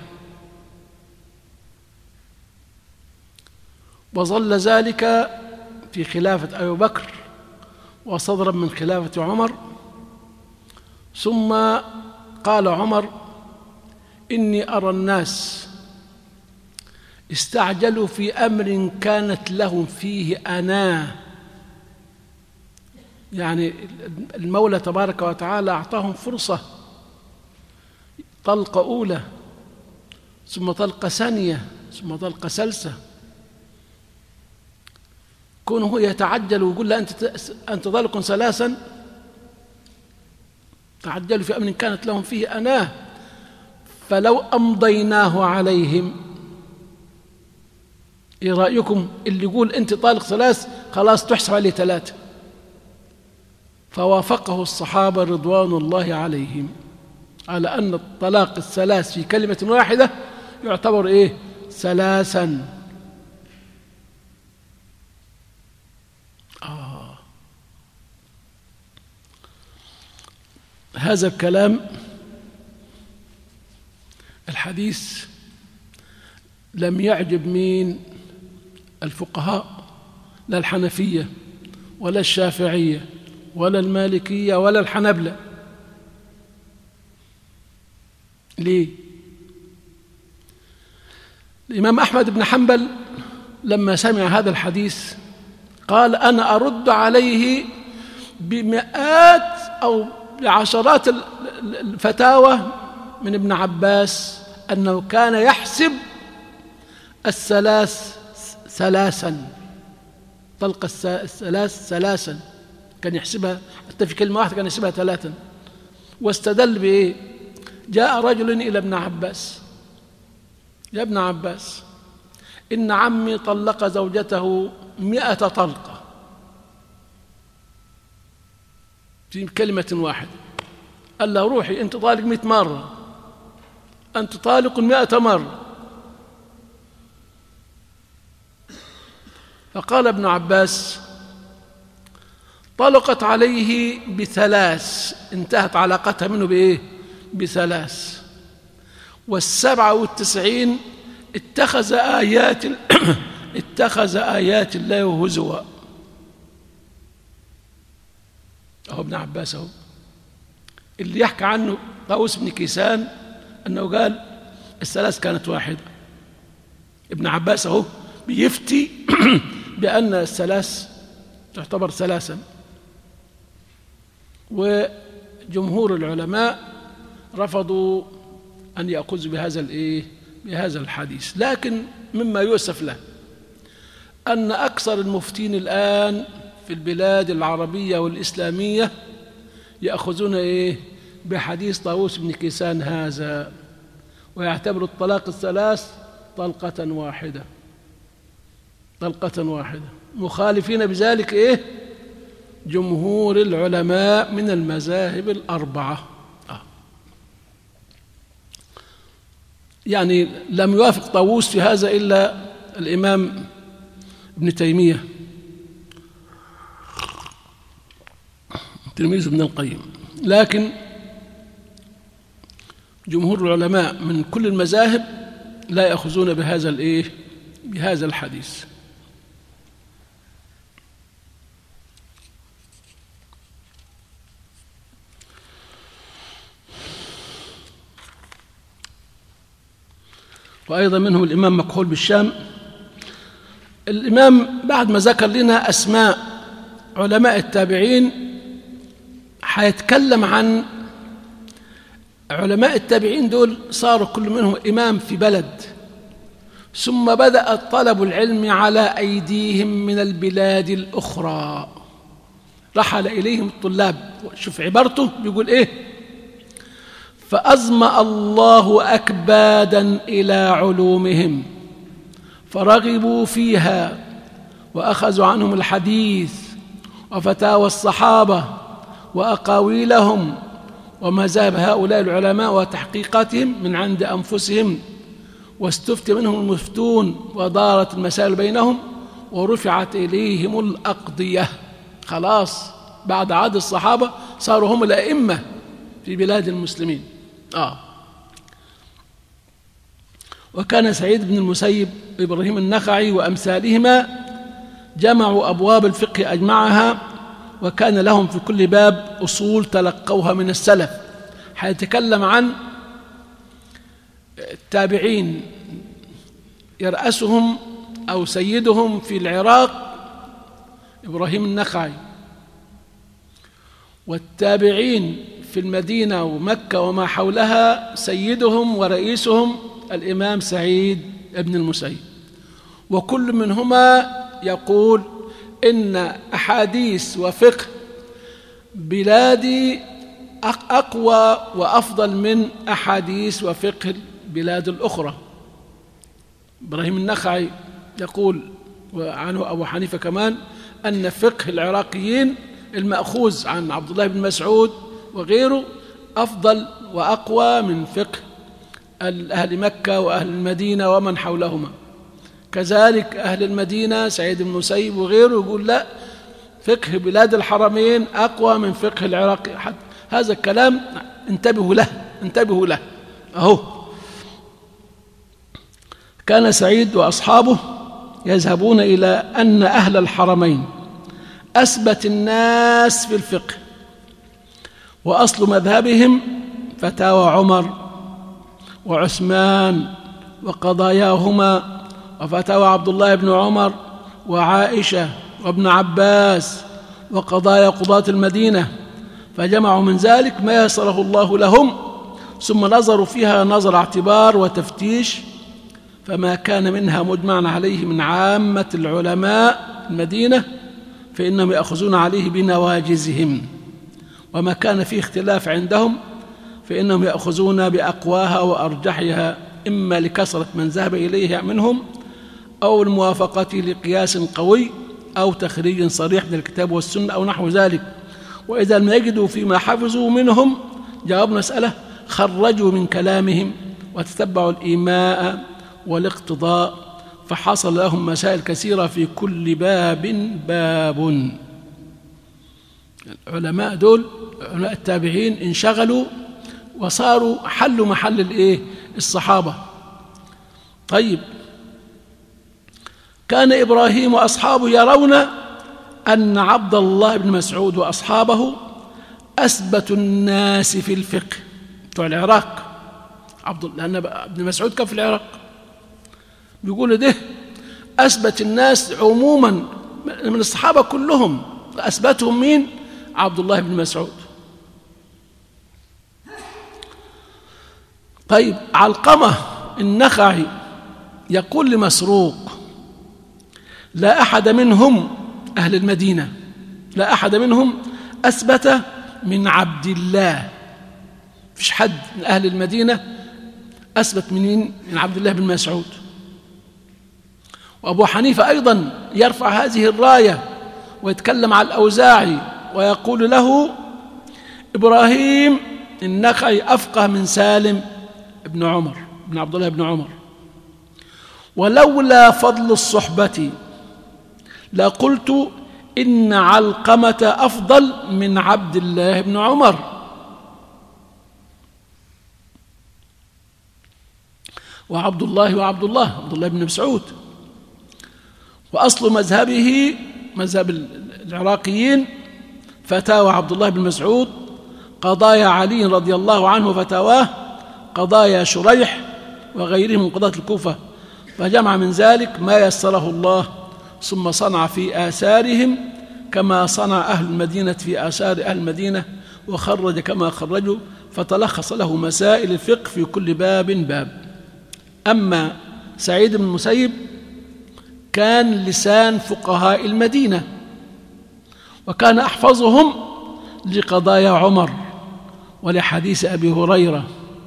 وظل ذلك في خلافة أبي بكر وصدرا من خلافة عمر. ثم قال عمر: إني أرى الناس استعجلوا في أمر كانت لهم فيه أناه، يعني المولى تبارك وتعالى أعطاهم فرصة، طلقة أولى ثم طلقة ثانية ثم طلقة ثالثة، كونه يتعجل ويقول له أنت أنت طلق ثلاثا، تعجلوا في أمر كانت لهم فيه أناه فلو أمضيناه عليهم. إيه رأيكم؟ اللي يقول أنت طالق ثلاث خلاص تحسب عليه ثلاثة. فوافقه الصحابة رضوان الله عليهم على أن الطلاق الثلاث في كلمة واحدة يعتبر إيه؟ ثلاثا. آه. هذا الكلام الحديث لم يعجب مين؟ الفقهاء، لا الحنفية ولا الشافعية ولا المالكية ولا الحنبلة. ليه؟ الإمام أحمد بن حنبل لما سمع هذا الحديث قال: أنا أرد عليه بمئات أو بعشرات الفتاوى من ابن عباس أنه كان يحسب الثلاث ثلاثا، طلق الثلاث ثلاثا، كان يحسبها حتى في كلمة واحدة كان يحسبها ثلاثا. واستدل بإيه؟ جاء رجل إلى ابن عباس: يا ابن عباس، إن عمي طلق زوجته مئة طلقة في كلمة واحدة. قال له: روحي أنت طالق مئة مرة، أنت طالق مئة مرة. فقال ابن عباس: طلقت عليه بثلاث، انتهت علاقتها منه بإيه؟ بثلاث. والسبعة والتسعين اتخذ آيات اتخذ آيات الله هزوا. أهو ابن عباس أهو اللي يحكي عنه طاووس بن كيسان أنه قال الثلاث كانت واحدة. ابن عباس أهو بيفتي بأن الثلاث تعتبر ثلاثا. وجمهور العلماء رفضوا أن يأخذوا بهذا الإيه؟ بهذا الحديث. لكن مما يؤسف له أن أكثر المفتين الآن في البلاد العربية والإسلامية يأخذون إيه؟ بحديث طاووس بن كيسان هذا، ويعتبر الطلاق الثلاث طلقة واحدة، طلقة واحدة، مخالفين بذلك إيه؟ جمهور العلماء من المذاهب الأربعة. آه. يعني لم يوافق طاووس في هذا إلا الإمام ابن تيمية تلميذ ابن القيم، لكن جمهور العلماء من كل المذاهب لا يأخذون بهذا الإيه؟ بهذا الحديث. وأيضا منهم الإمام مكحول بالشام. الإمام بعد ما ذكر لنا أسماء علماء التابعين حيتكلم عن علماء التابعين دول صاروا كل منهم إمام في بلد، ثم بدأ طلب العلم على أيديهم من البلاد الأخرى، رحل إليهم الطلاب. شوف عبارته بيقول إيه: فأظمأ الله أكبادا إلى علومهم فرغبوا فيها وأخذوا عنهم الحديث وفتاوى الصحابة وأقاويلهم ومذاهب هؤلاء العلماء وتحقيقاتهم من عند أنفسهم، واستفتي منهم المفتون ودارت المسائل بينهم ورفعت إليهم الأقضية. خلاص بعد عهد الصحابة صاروا هم الأئمة في بلاد المسلمين. آه. وكان سعيد بن المسيب وإبراهيم النخعي وأمثالهما جمعوا أبواب الفقه أجمعها، وكان لهم في كل باب أصول تلقوها من السلف. حيتكلم عن التابعين يرأسهم أو سيدهم في العراق إبراهيم النخعي، والتابعين في المدينة ومكة وما حولها سيدهم ورئيسهم الإمام سعيد بن المسيب. وكل منهما يقول إن أحاديث وفقه بلادي أقوى وأفضل من أحاديث وفقه البلاد الأخرى. إبراهيم النخعي يقول وعنه أبو حنيفة كمان أن فقه العراقيين المأخوذ عن عبد الله بن مسعود وغيره أفضل وأقوى من فقه أهل مكة وأهل المدينة ومن حولهما. كذلك أهل المدينة سعيد بن المسيب وغيره يقول لا، فقه بلاد الحرمين أقوى من فقه العراق. هذا الكلام انتبهوا له انتبهوا له أهو. كان سعيد وأصحابه يذهبون إلى أن أهل الحرمين أثبت الناس في الفقه، وأصل مذهبهم فتاوى عمر وعثمان وقضاياهما، وفتاوى عبد الله بن عمر وعائشة وابن عباس وقضايا قضاة المدينة، فجمعوا من ذلك ما يسره الله لهم، ثم نظروا فيها نظر اعتبار وتفتيش، فما كان منها مجمعا عليه من عامة العلماء المدينة فإنهم يأخذون عليه بنواجزهم، وما كان فيه اختلاف عندهم فإنهم يأخذون بأقواها وأرجحها، إما لكثرة من ذهب إليه منهم أو الموافقة لقياس قوي أو تخريج صريح من الكتاب والسنة أو نحو ذلك. وإذا لم يجدوا فيما حفظوا منهم جواب مسألة خرجوا من كلامهم وتتبعوا الإيماء والاقتضاء، فحصل لهم مسائل كثيرة في كل باب باب. العلماء دول علماء التابعين انشغلوا وصاروا حلوا محل الايه الصحابة. طيب، كان إبراهيم وأصحابه يرون أن عبد الله بن مسعود وأصحابه أثبت الناس في الفقه بتوع العراق. عبد لأن ابن مسعود كان في العراق، بيقول ده أثبت الناس عموما من الصحابة كلهم. أثبتهم مين؟ عبد الله بن مسعود. طيب، علقمة النخعي يقول لمسروق لا أحد منهم أهل المدينة لا أحد منهم أثبت من عبد الله. فيش حد من أهل المدينة أثبت من من عبد الله بن مسعود. وأبو حنيفة أيضا يرفع هذه الراية ويتكلم على الأوزاعي ويقول له إبراهيم النخعي أفقه من سالم بن عمر بن عبد الله بن عمر، ولولا فضل الصحبة لقلت إن علقمة أفضل من عبد الله بن عمر. وعبد الله وعبد الله عبد الله بن مسعود، وأصل مذهبه مذهب العراقيين فتاوى عبد الله بن مسعود، قضايا علي رضي الله عنه فتاواه، قضايا شريح وغيرهم من قضاة الكوفة، فجمع من ذلك ما يسره الله، ثم صنع في آثارهم كما صنع أهل المدينة في آثار أهل المدينة، وخرج كما خرجوا، فتلخص له مسائل الفقه في كل باب باب. أما سعيد بن المسيب كان لسان فقهاء المدينة، وكان أحفظهم لقضايا عمر ولحديث أبي هريرة.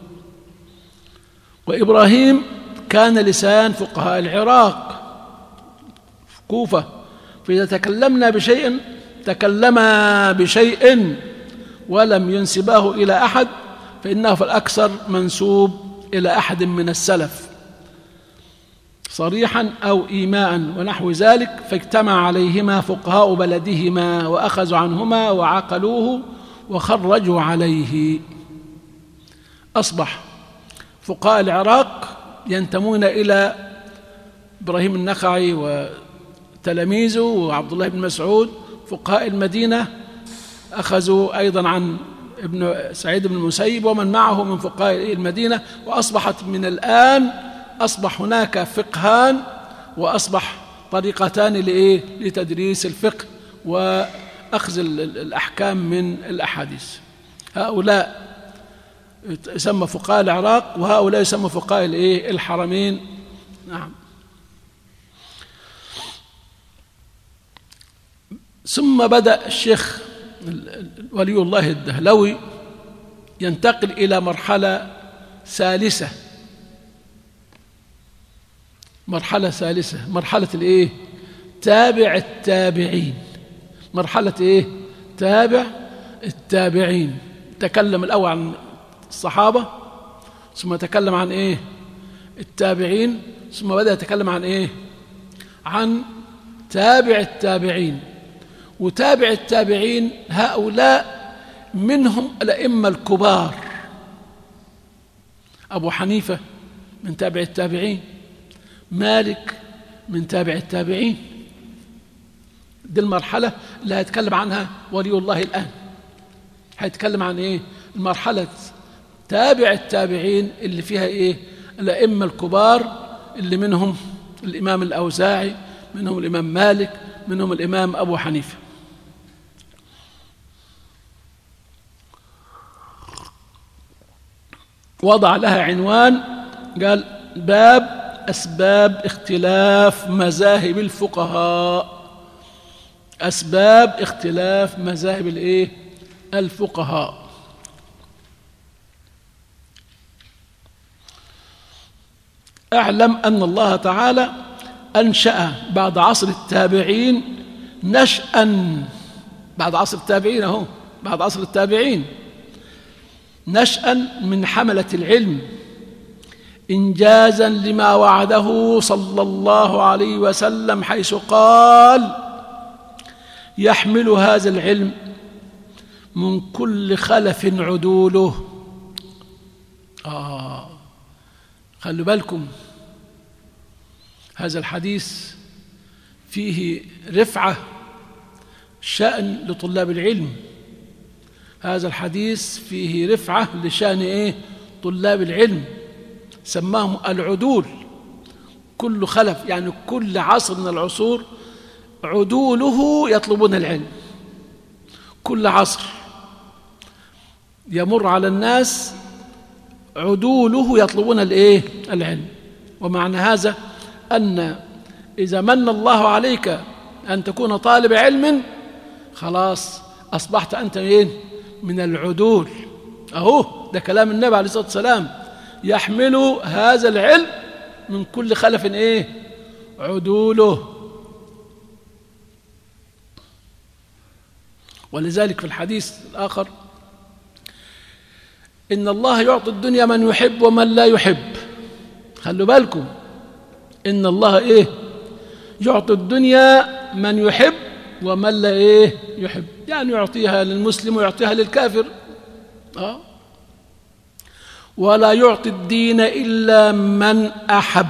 وإبراهيم كان لسان فقهاء العراق في كوفة، فإذا تكلمنا بشيء تكلما بشيء ولم ينسباه إلى أحد فإنه في الأكثر منسوب إلى أحد من السلف صريحا أو إيماء ونحو ذلك، فاجتمع عليهما فقهاء بلدهما وأخذوا عنهما وعقلوه وخرجوا عليه. أصبح فقهاء العراق ينتمون إلى إبراهيم النخعي وتلاميذه وعبد الله بن مسعود. فقهاء المدينة أخذوا أيضا عن ابن سعيد بن المسيب ومن معه من فقهاء المدينة، وأصبحت من الآن أصبح هناك فقهان وأصبح طريقتان لإيه؟ لتدريس الفقه وأخذ الأحكام من الأحاديث. هؤلاء يسمى فقهاء العراق وهؤلاء يسمى فقهاء الإيه؟ الحرمين. نعم. ثم بدأ الشيخ ولي الله الدهلوي ينتقل إلى مرحلة ثالثة مرحلة ثالثة مرحلة الإيه؟ تابع التابعين. مرحلة إيه؟ تابع التابعين. تكلم الأول عن الصحابة ثم تكلم عن إيه؟ التابعين، ثم بدأ يتكلم عن إيه؟ عن تابع التابعين. وتابع التابعين هؤلاء منهم الأئمة الكبار. أبو حنيفة من تابع التابعين، مالك من تابع التابعين. دي المرحلة اللي هيتكلم عنها ولي الله الآن. هيتكلم عن إيه؟ المرحلة تابع التابعين اللي فيها إيه؟ الأئمة الكبار اللي منهم الإمام الأوزاعي، منهم الإمام مالك، منهم الإمام أبو حنيفة. وضع لها عنوان قال باب أسباب اختلاف مذاهب الفقهاء. أسباب اختلاف مذاهب الإيه؟ الفقهاء. اعلم أن الله تعالى أنشأ بعد عصر التابعين نشأً بعد عصر التابعين أهو بعد عصر التابعين نشأً من حملة العلم إنجازاً لما وعده صلى الله عليه وسلم حيث قال يحمل هذا العلم من كل خلف عدوله. آه خلوا بالكم، هذا الحديث فيه رفعة شأن لطلاب العلم. هذا الحديث فيه رفعة لشأن إيه؟ طلاب العلم. سماهم العدول. كل خلف يعني كل عصر من العصور عدوله يطلبون العلم. كل عصر يمر على الناس عدوله يطلبون الإيه؟ العلم. ومعنى هذا أن إذا من الله عليك أن تكون طالب علم خلاص أصبحت أنت إيه؟ من العدول. أهو ده كلام النبي عليه الصلاة والسلام، يحمل هذا العلم من كل خلف إيه؟ عدوله. ولذلك في الحديث الآخر إن الله يعطي الدنيا من يحب ومن لا يحب. خلوا بالكم، إن الله إيه؟ يعطي الدنيا من يحب ومن لا إيه؟ يحب، يعني يعطيها للمسلم ويعطيها للكافر. آه. ولا يعطي الدين إلا من أحب.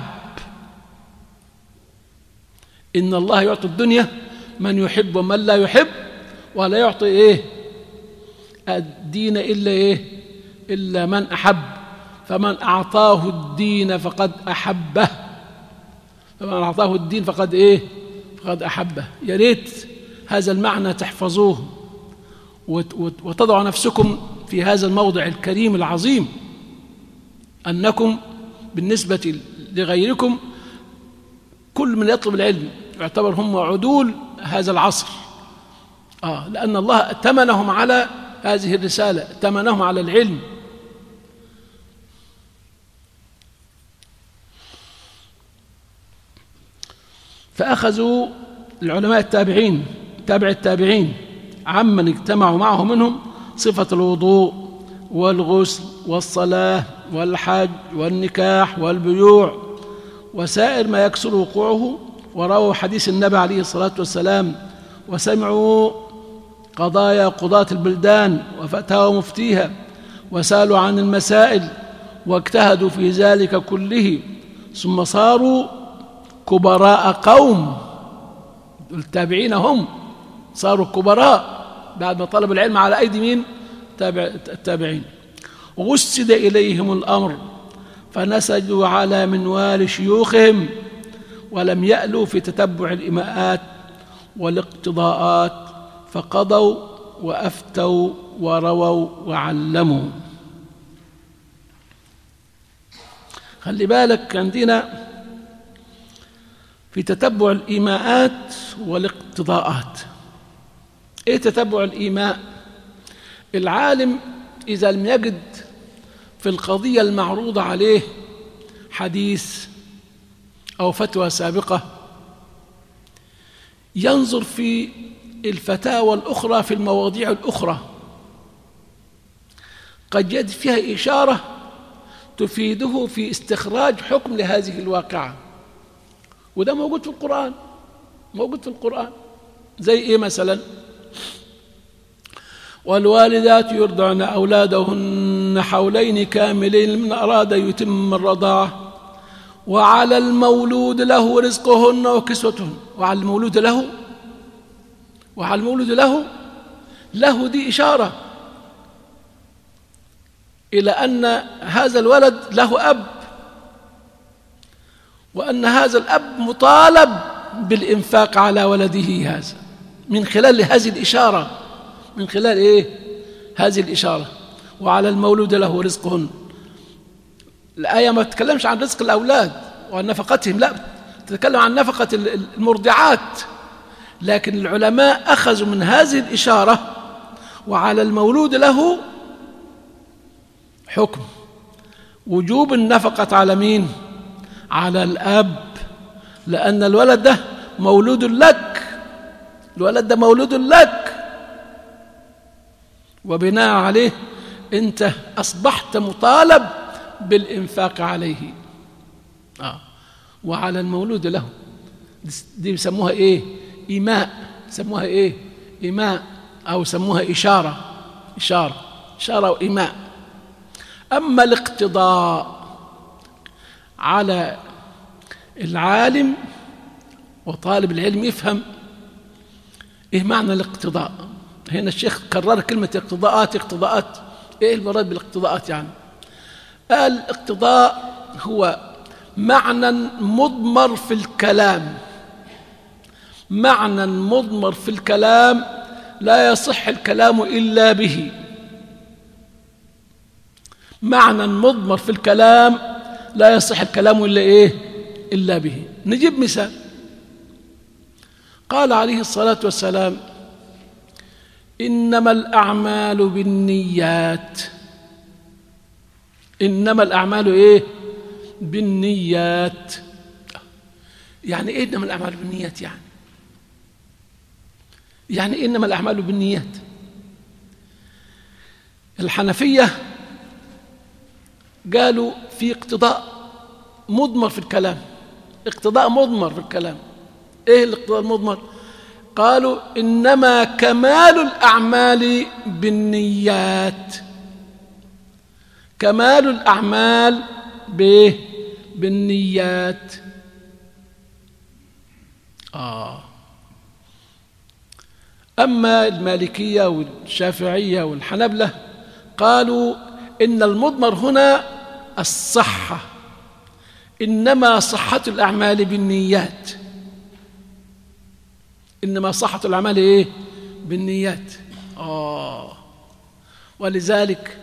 إن الله يعطي الدنيا من يحب ومن لا يحب، ولا يعطي إيه؟ الدين إلا إيه؟ إلا من أحب. فمن أعطاه الدين فقد أحبه، فمن أعطاه الدين فقد إيه؟ فقد أحبه. يا ريت هذا المعنى تحفظوه وتضعوا نفسكم في هذا الموضع الكريم العظيم، أنكم بالنسبة لغيركم كل من يطلب العلم يعتبر هم عدول هذا العصر. آه لأن الله تمنهم على هذه الرسالة، تمنهم على العلم. فأخذوا العلماء التابعين تابع التابعين عمن اجتمعوا معه منهم صفة الوضوء والغسل والصلاة والحج والنكاح والبيوع وسائر ما يكسر وقوعه، ورووا حديث النبي عليه الصلاة والسلام وسمعوا قضايا قضاة البلدان وفتاوى مفتيها وسالوا عن المسائل واجتهدوا في ذلك كله، ثم صاروا كبراء قوم. التابعين هم صاروا كبراء بعد ما طلبوا العلم على أيدي مين؟ التابعين. وسد إليهم الأمر فنسجوا على منوال شيوخهم ولم يألوا في تتبع الإماءات والاقتضاءات، فقضوا وأفتوا ورووا وعلموا. خلي بالك عندنا في تتبع الإيماءات والاقتضاءات. إيه تتبع الإيماء؟ العالم إذا لم يجد في القضية المعروضة عليه حديث أو فتوى سابقة ينظر في الفتاوى الأخرى في المواضيع الأخرى، قد يجد فيها إشارة تفيده في استخراج حكم لهذه الواقعة، وده موجود في القرآن. موجود في القرآن زي إيه مثلا؟ والوالدات يرضعن أولادهن حولين كاملين لمن أراد يتم الرضاعة وعلى المولود له رزقهن وكسوتهن. وعلى المولود له وعلى المولود له له دي إشارة إلى أن هذا الولد له أب، وأن هذا الأب مطالب بالإنفاق على ولده هذا من خلال هذه الإشارة. من خلال إيه؟ هذه الإشارة. وعلى المولود له رزقهن. الآية ما تتكلمش عن رزق الأولاد وعن نفقتهم، لا، تتكلم عن نفقة المرضعات. لكن العلماء أخذوا من هذه الإشارة وعلى المولود له حكم وجوب النفقة على مين؟ على الأب، لأن الولد ده مولود لك، الولد ده مولود لك، وبناء عليه أنت أصبحت مطالب بالإنفاق عليه. آه. وعلى المولود له دي يسموها إيه؟ إيماء. يسموها إيه؟ إيماء، أو يسموها إشارة. إشارة إشارة وإيماء. أما الاقتضاء على العالم وطالب العلم يفهم إيه معنى الاقتضاء. هنا الشيخ كرر كلمة اقتضاءات. اقتضاءات إيه المراد بالاقتضاءات؟ يعني قال الاقتضاء هو معنى مضمر في الكلام، معنى مضمر في الكلام لا يصح الكلام إلا به. معنى مضمر في الكلام لا يصح الكلام إلا إيه؟ إلا به. نجيب مثال. قال عليه الصلاة والسلام: إنما الأعمال بالنيات. إنما الأعمال إيه؟ بالنيات. يعني إيه إنما الأعمال بالنيات؟ يعني يعني إيه إنما الأعمال بالنيات؟ الحنفية قالوا في اقتضاء مضمر في الكلام. اقتضاء مضمر في الكلام. إيه الاقتضاء المضمر؟ قالوا إنما كمال الأعمال بالنيات. كمال الأعمال به بالنيات. آه. أما المالكية والشافعية والحنبلة قالوا إن المضمر هنا الصحة. إنما صحة الأعمال بالنيات. إنما صحة الأعمال إيه؟ بالنيات. آه. ولذلك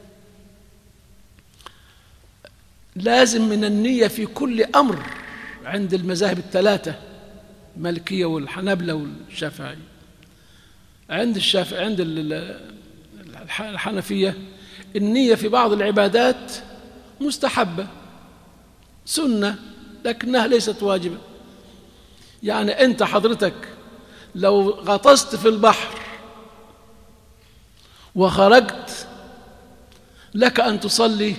لازم من النية في كل أمر عند المذاهب الثلاثة، المالكية والحنبلة والشافعية. عند الشافعي عند الحنفية النية في بعض العبادات مستحبة سنة لكنها ليست واجبة. يعني أنت حضرتك لو غطست في البحر وخرجت لك أن تصلي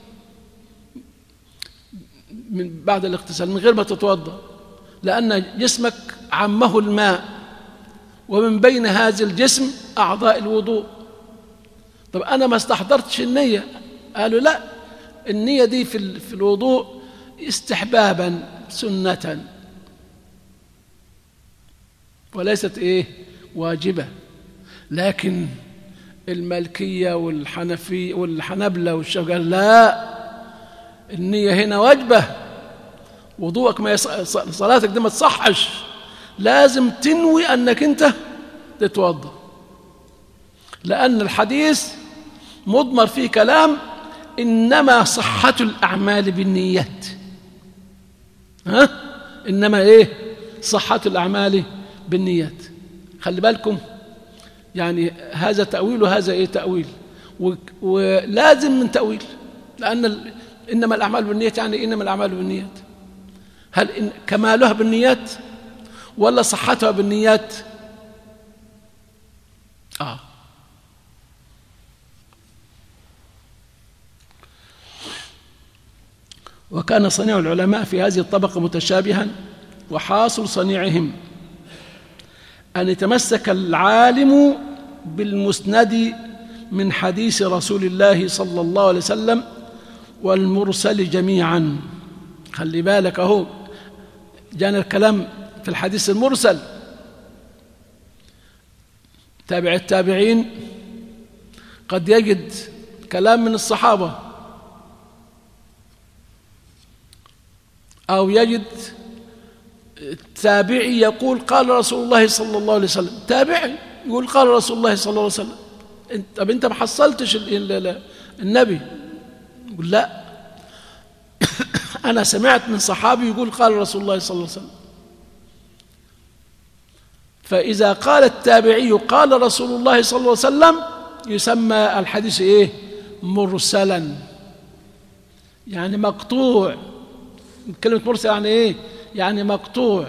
من بعد الاغتسال من غير ما تتوضأ، لأن جسمك عمه الماء، ومن بين هذا الجسم أعضاء الوضوء. طب أنا ما استحضرتش النية. قالوا لا، النية دي في في الوضوء استحبابا سنة، وليست إيه واجبة. لكن المالكية والحنفية والحنبلة والشافعية لا، النية هنا واجبة. وضوءك ما يص... صلاتك دي ما تصحش، لازم تنوي أنك أنت تتوضأ، لأن الحديث مضمر فيه كلام إنما صحة الأعمال بالنيات. ها؟ إنما إيه صحة الأعمال بالنيات. خلي بالكم، يعني هذا تأويل وهذا إيه تأويل، و... ولازم من تأويل، لأن ال... إنما الأعمال بالنيات يعني إنما الأعمال بالنيات. هل إن كمالها بالنيات ولا صحتها بالنيات؟ آه وكان صنيع العلماء في هذه الطبقة متشابها، وحاصل صنيعهم أن يتمسك العالم بالمسند من حديث رسول الله صلى الله عليه وسلم والمرسل جميعا. خلي بالك أهو جانا الكلام في الحديث المرسل، تابع التابعين قد يجد كلام من الصحابة، أو يجد تابعي يقول قال رسول الله صلى الله عليه وسلم، تابعي يقول قال رسول الله صلى الله عليه وسلم. طب أنت ما حصلتش النبي؟ يقول لا، أنا سمعت من صحابي يقول قال رسول الله صلى الله عليه وسلم. فإذا قال التابعي قال رسول الله صلى الله عليه وسلم يسمى الحديث إيه؟ مرسلا، يعني مقطوع. كلمة مرسل يعني إيه؟ يعني مقطوع.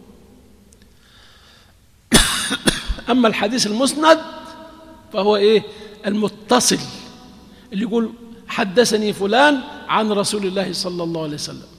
أما الحديث المسند فهو إيه؟ المتصل، اللي يقول حدثني فلان عن رسول الله صلى الله عليه وسلم.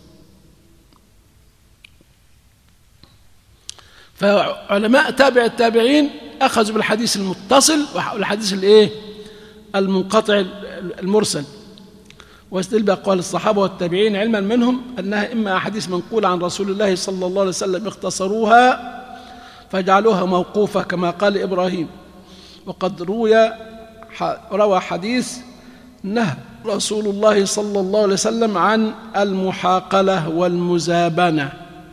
فعلماء تابع التابعين أخذوا بالحديث المتصل والحديث الإيه؟ المنقطع المرسل، واستدل بأقوال الصحابة والتابعين علما منهم أنها إما أحاديث منقولة عن رسول الله صلى الله عليه وسلم اختصروها فجعلوها موقوفة كما قال إبراهيم. وقد روي روى حديث نهى رسول الله صلى الله عليه وسلم عن المحاقلة والمزابنة،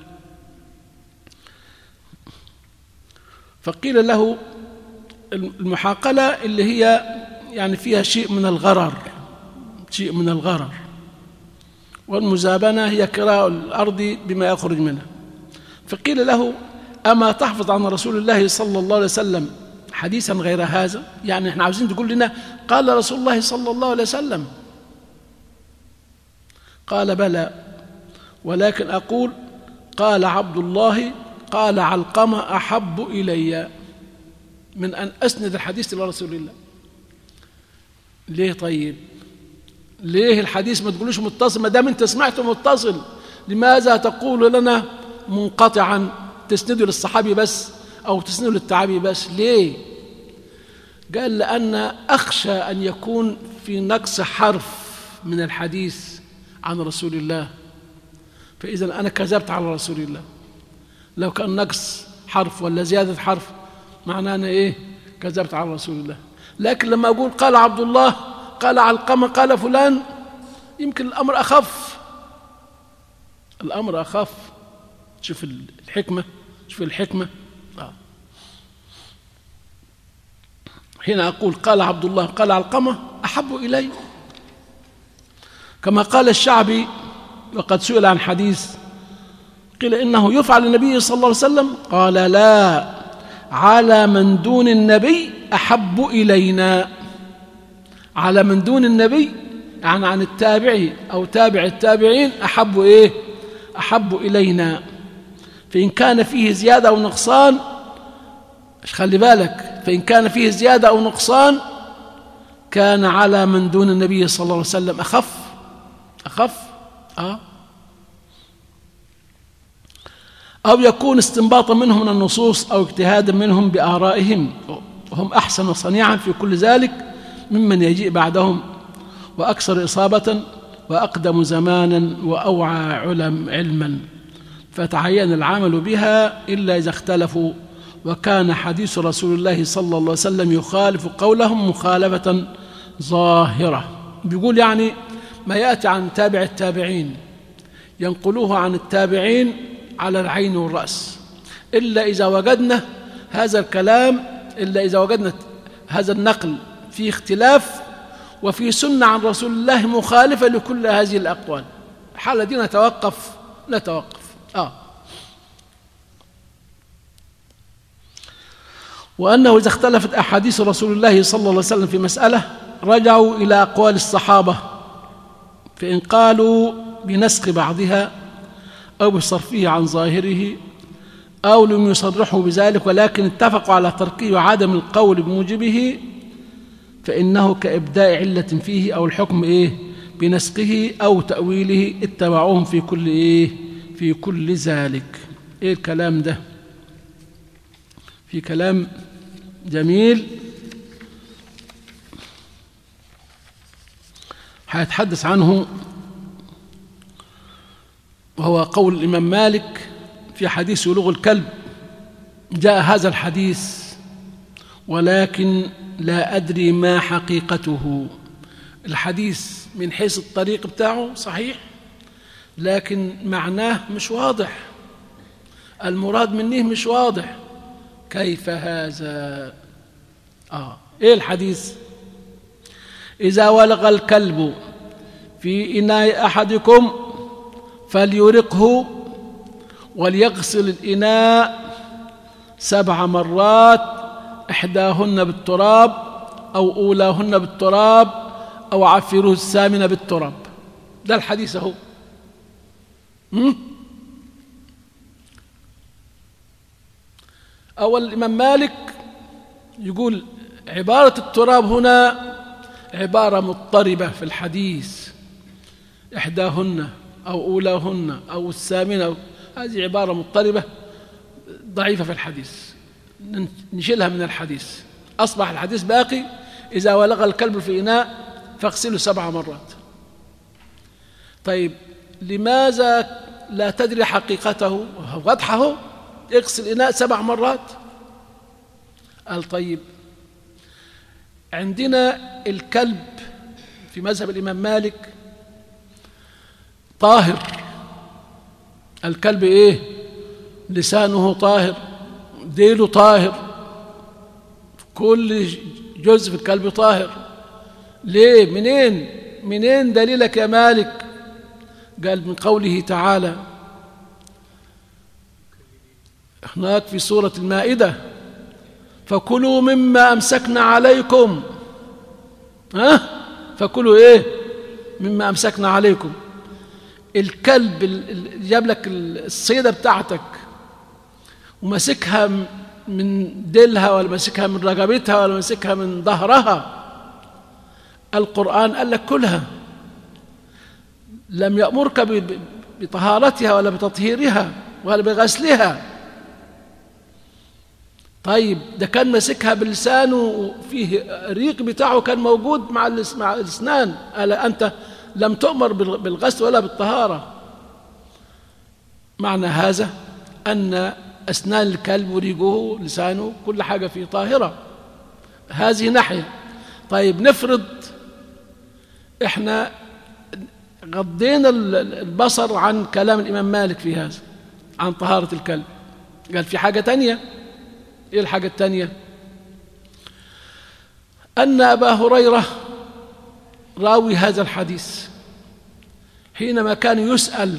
فقيل له المحاقلة اللي هي يعني فيها شيء من الغرر، شيء من الغرر، والمزابنة هي كراء الأرض بما يخرج منها. فقيل له أما تحفظ عن رسول الله صلى الله عليه وسلم حديثا غير هذا؟ يعني احنا عاوزين تقول لنا قال رسول الله صلى الله عليه وسلم. قال بلى، ولكن أقول قال عبد الله قال علقمة أحب إلي من أن أسند الحديث إلى رسول الله. ليه طيب؟ ليه الحديث ما تقولوش متصل؟ ما دام انت سمعته متصل لماذا تقول لنا منقطعا تسنده للصحابي بس أو تسنده للتعابي بس؟ ليه؟ قال لأن أخشى أن يكون في نقص حرف من الحديث عن رسول الله، فإذا أنا كذبت على رسول الله. لو كان نقص حرف ولا زيادة حرف معناه أنا إيه؟ كذبت على رسول الله. لكن لما أقول قال عبد الله قال علقمة قال فلان يمكن الأمر أخف، الأمر أخف. شوف الحكمة، شوف الحكمة. آه. هنا أقول قال عبد الله قال علقمة أحب إلي، كما قال الشعبي وقد سئل عن حديث قيل إنه يفعل النبي صلى الله عليه وسلم قال لا، على من دون النبي أحب إلينا. على من دون النبي يعني عن التابعي أو تابع التابعين أحب إيه؟ أحب إلينا. فإن كان فيه زيادة أو نقصان، خلي بالك، فإن كان فيه زيادة أو نقصان كان على من دون النبي صلى الله عليه وسلم أخف أخف آه أو يكون استنباطا منهم من النصوص أو اجتهادا منهم بآرائهم، وهم أحسن صنيعا في كل ذلك ممن يجيء بعدهم، وأكثر إصابة وأقدم زمانا وأوعى علم علما، فتعين العمل بها إلا إذا اختلفوا، وكان حديث رسول الله صلى الله عليه وسلم يخالف قولهم مخالفة ظاهرة. بيقول يعني ما يأتي عن تابع التابعين ينقلوه عن التابعين على العين والرأس، إلا إذا وجدنا هذا الكلام إلا إذا وجدنا هذا النقل في اختلاف وفي سنة عن رسول الله مخالفة لكل هذه الأقوال، الحالة دي نتوقف نتوقف آه. وأنه إذا اختلفت أحاديث رسول الله صلى الله عليه وسلم في مسألة رجعوا إلى أقوال الصحابة، فإن قالوا بنسخ بعضها أو بصرفه عن ظاهره أو لم يصرحوا بذلك ولكن اتفقوا على تركه وعدم القول بموجبه، فإنه كإبداء علة فيه أو الحكم إيه بنسخه أو تأويله، اتبعوهم في كل إيه في كل ذلك. إيه الكلام ده؟ في كلام جميل هيتحدث عنه، وهو قول الإمام مالك في حديث ولوغ الكلب. جاء هذا الحديث ولكن لا أدري ما حقيقته. الحديث من حيث الطريق بتاعه صحيح، لكن معناه مش واضح، المراد منه مش واضح. كيف هذا؟ آه. إيه الحديث؟ إذا ولغ الكلب في إناء أحدكم فليرقه وليغسل الإناء سبع مرات، إحداهن بالتراب أو أولاهن بالتراب أو عفروه الثامنة بالتراب. ده الحديث أهو. أول الإمام مالك يقول عبارة التراب هنا عبارة مضطربة في الحديث، إحداهن أو أولاهن أو الثامنة، هذه عبارة مضطربة ضعيفة في الحديث، نشيلها من الحديث. أصبح الحديث باقي إذا ولغ الكلب في إناء فاغسله سبع مرات. طيب لماذا لا تدري حقيقته؟ واضحه، اغسل إناء سبع مرات. قال طيب عندنا الكلب في مذهب الإمام مالك طاهر، الكلب إيه؟ لسانه طاهر، ديله طاهر، كل جزء في الكلب طاهر. ليه؟ منين؟ منين دليلك يا مالك؟ قال من قوله تعالى هناك في سورة المائدة فكلوا مما أمسكنا عليكم. ها؟ فكلوا إيه؟ مما أمسكنا عليكم. الكلب اللي جاب لك الصيدة بتاعتك ومسكها من ديلها ولا مسكها من رقبتها ولا مسكها من ظهرها، القرآن قال لك كلها، لم يأمرك بطهارتها ولا بتطهيرها ولا بغسلها. طيب ده كان مسكها بلسانه وفيه ريق بتاعه كان موجود مع مع الاسنان، قال انت لم تؤمر بالغسل ولا بالطهارة. معنى هذا ان اسنان الكلب وريقه لسانه كل حاجة فيه طاهرة. هذه ناحية. طيب نفرض احنا غضينا البصر عن كلام الإمام مالك في هذا عن طهارة الكلب، قال في حاجة تانية. إيه الحاجة التانية؟ أن أبا هريرة راوي هذا الحديث حينما كان يسأل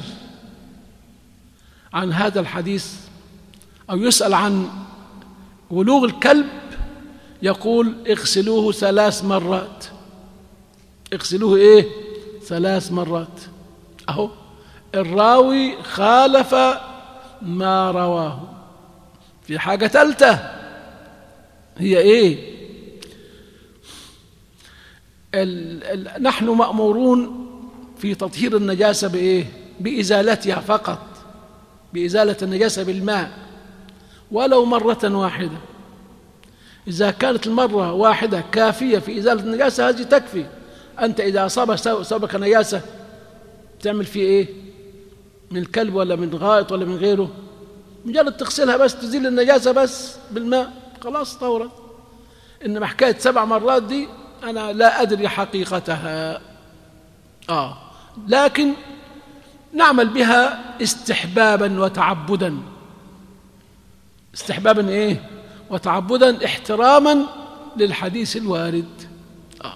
عن هذا الحديث أو يسأل عن ولوغ الكلب يقول اغسلوه ثلاث مرات. اغسلوه إيه؟ ثلاث مرات. أهو الراوي خالف ما رواه. في حاجة ثالثة هي إيه؟ ال ال نحن مأمورون في تطهير النجاسة بإيه؟ بإزالتها فقط، بإزالة النجاسة بالماء ولو مرة واحدة. إذا كانت المرة واحدة كافية في إزالة النجاسة هذه تكفي. أنت إذا أصاب أصابك نجاسة تعمل فيه إيه؟ من الكلب ولا من غائط ولا من غيره، مجرد تغسلها بس، تزيل النجاسة بس بالماء، خلاص طورت. إنما حكاية سبع مرات دي أنا لا أدري حقيقتها، آه لكن نعمل بها استحبابا وتعبدا. استحبابا إيه؟ وتعبدا، احتراما للحديث الوارد. آه.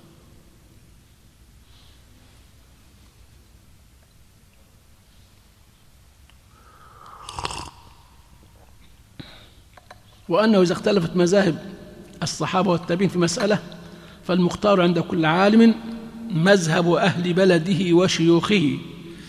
وأنه إذا اختلفت مذاهب الصحابة والتابعين في مسألة فالمختار عند كل عالم مذهب أهل بلده وشيوخه،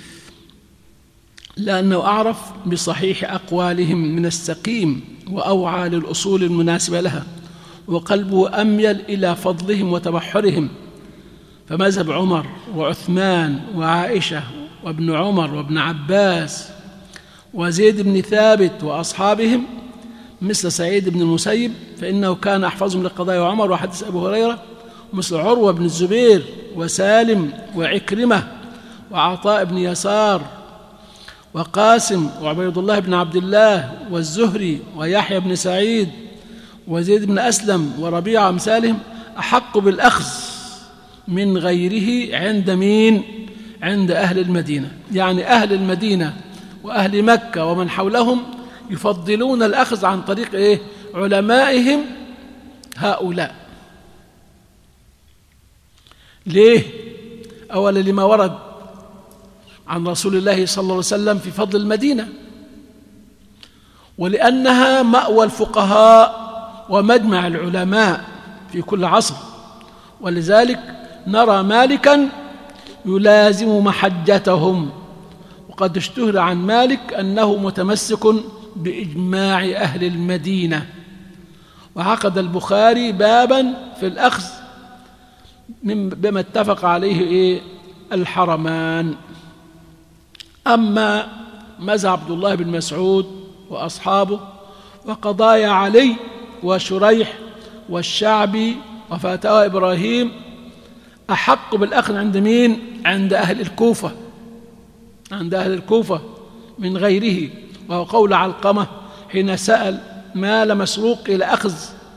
لأنه أعرف بصحيح أقوالهم من السقيم وأوعى للأصول المناسبة لها، وقلبه أميل إلى فضلهم وتبحرهم. فمذهب عمر وعثمان وعائشة وابن عمر وابن عباس وزيد بن ثابت وأصحابهم مثل سعيد بن المسيب فإنه كان أحفظهم لقضايا عمر وحديث أبو هريرة، مثل عروة بن الزبير وسالم وعكرمة وعطاء بن يسار وقاسم وعبيد الله بن عبد الله والزهري ويحيى بن سعيد وزيد بن أسلم وربيعة أمثالهم أحق بالأخذ من غيره عند مين؟ عند أهل المدينة. يعني أهل المدينة وأهل مكة ومن حولهم يفضلون الأخذ عن طريق إيه؟ علمائهم هؤلاء. ليه؟ أولا لما ورد عن رسول الله صلى الله عليه وسلم في فضل المدينة، ولأنها مأوى الفقهاء ومجمع العلماء في كل عصر، ولذلك نرى مالكا يلازم محجتهم. وقد اشتهر عن مالك أنه متمسك بإجماع أهل المدينة. وعقد البخاري بابا في الأخذ بما اتفق عليه إيه؟ الحرمان. أما مذهب عبد الله بن مسعود وأصحابه وقضايا علي وشريح والشعبي وفتاوى إبراهيم أحق بالأخذ عند مين؟ عند أهل الكوفة، عند أهل الكوفة من غيره. وهو قول علقمة حين سأل مال مسروق إلى أخذ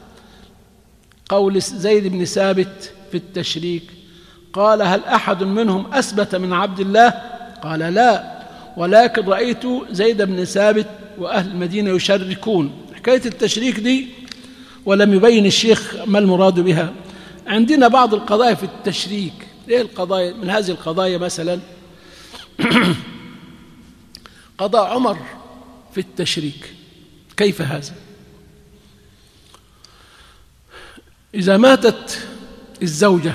قول زيد بن ثابت في التشريك، قال هل أحد منهم أثبت من عبد الله؟ قال لا، ولكن رأيت زيد بن ثابت وأهل المدينة يشركون. حكاية التشريك دي ولم يبين الشيخ ما المراد بها. عندنا بعض القضايا في التشريك. إيه القضايا؟ من هذه القضايا مثلا قضاء عمر في التشريك. كيف هذا؟ إذا ماتت الزوجة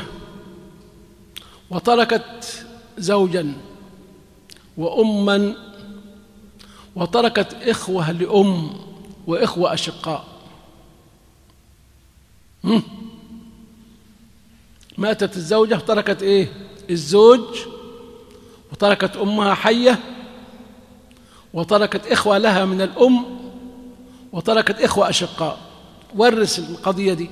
وتركت زوجا وأما وتركت إخوة لأم وإخوة أشقاء، ماتت الزوجة وتركت إيه؟ الزوج، وتركت أمها حية، وتركت إخوة لها من الأم، وتركت إخوة أشقاء. ورث القضية دي.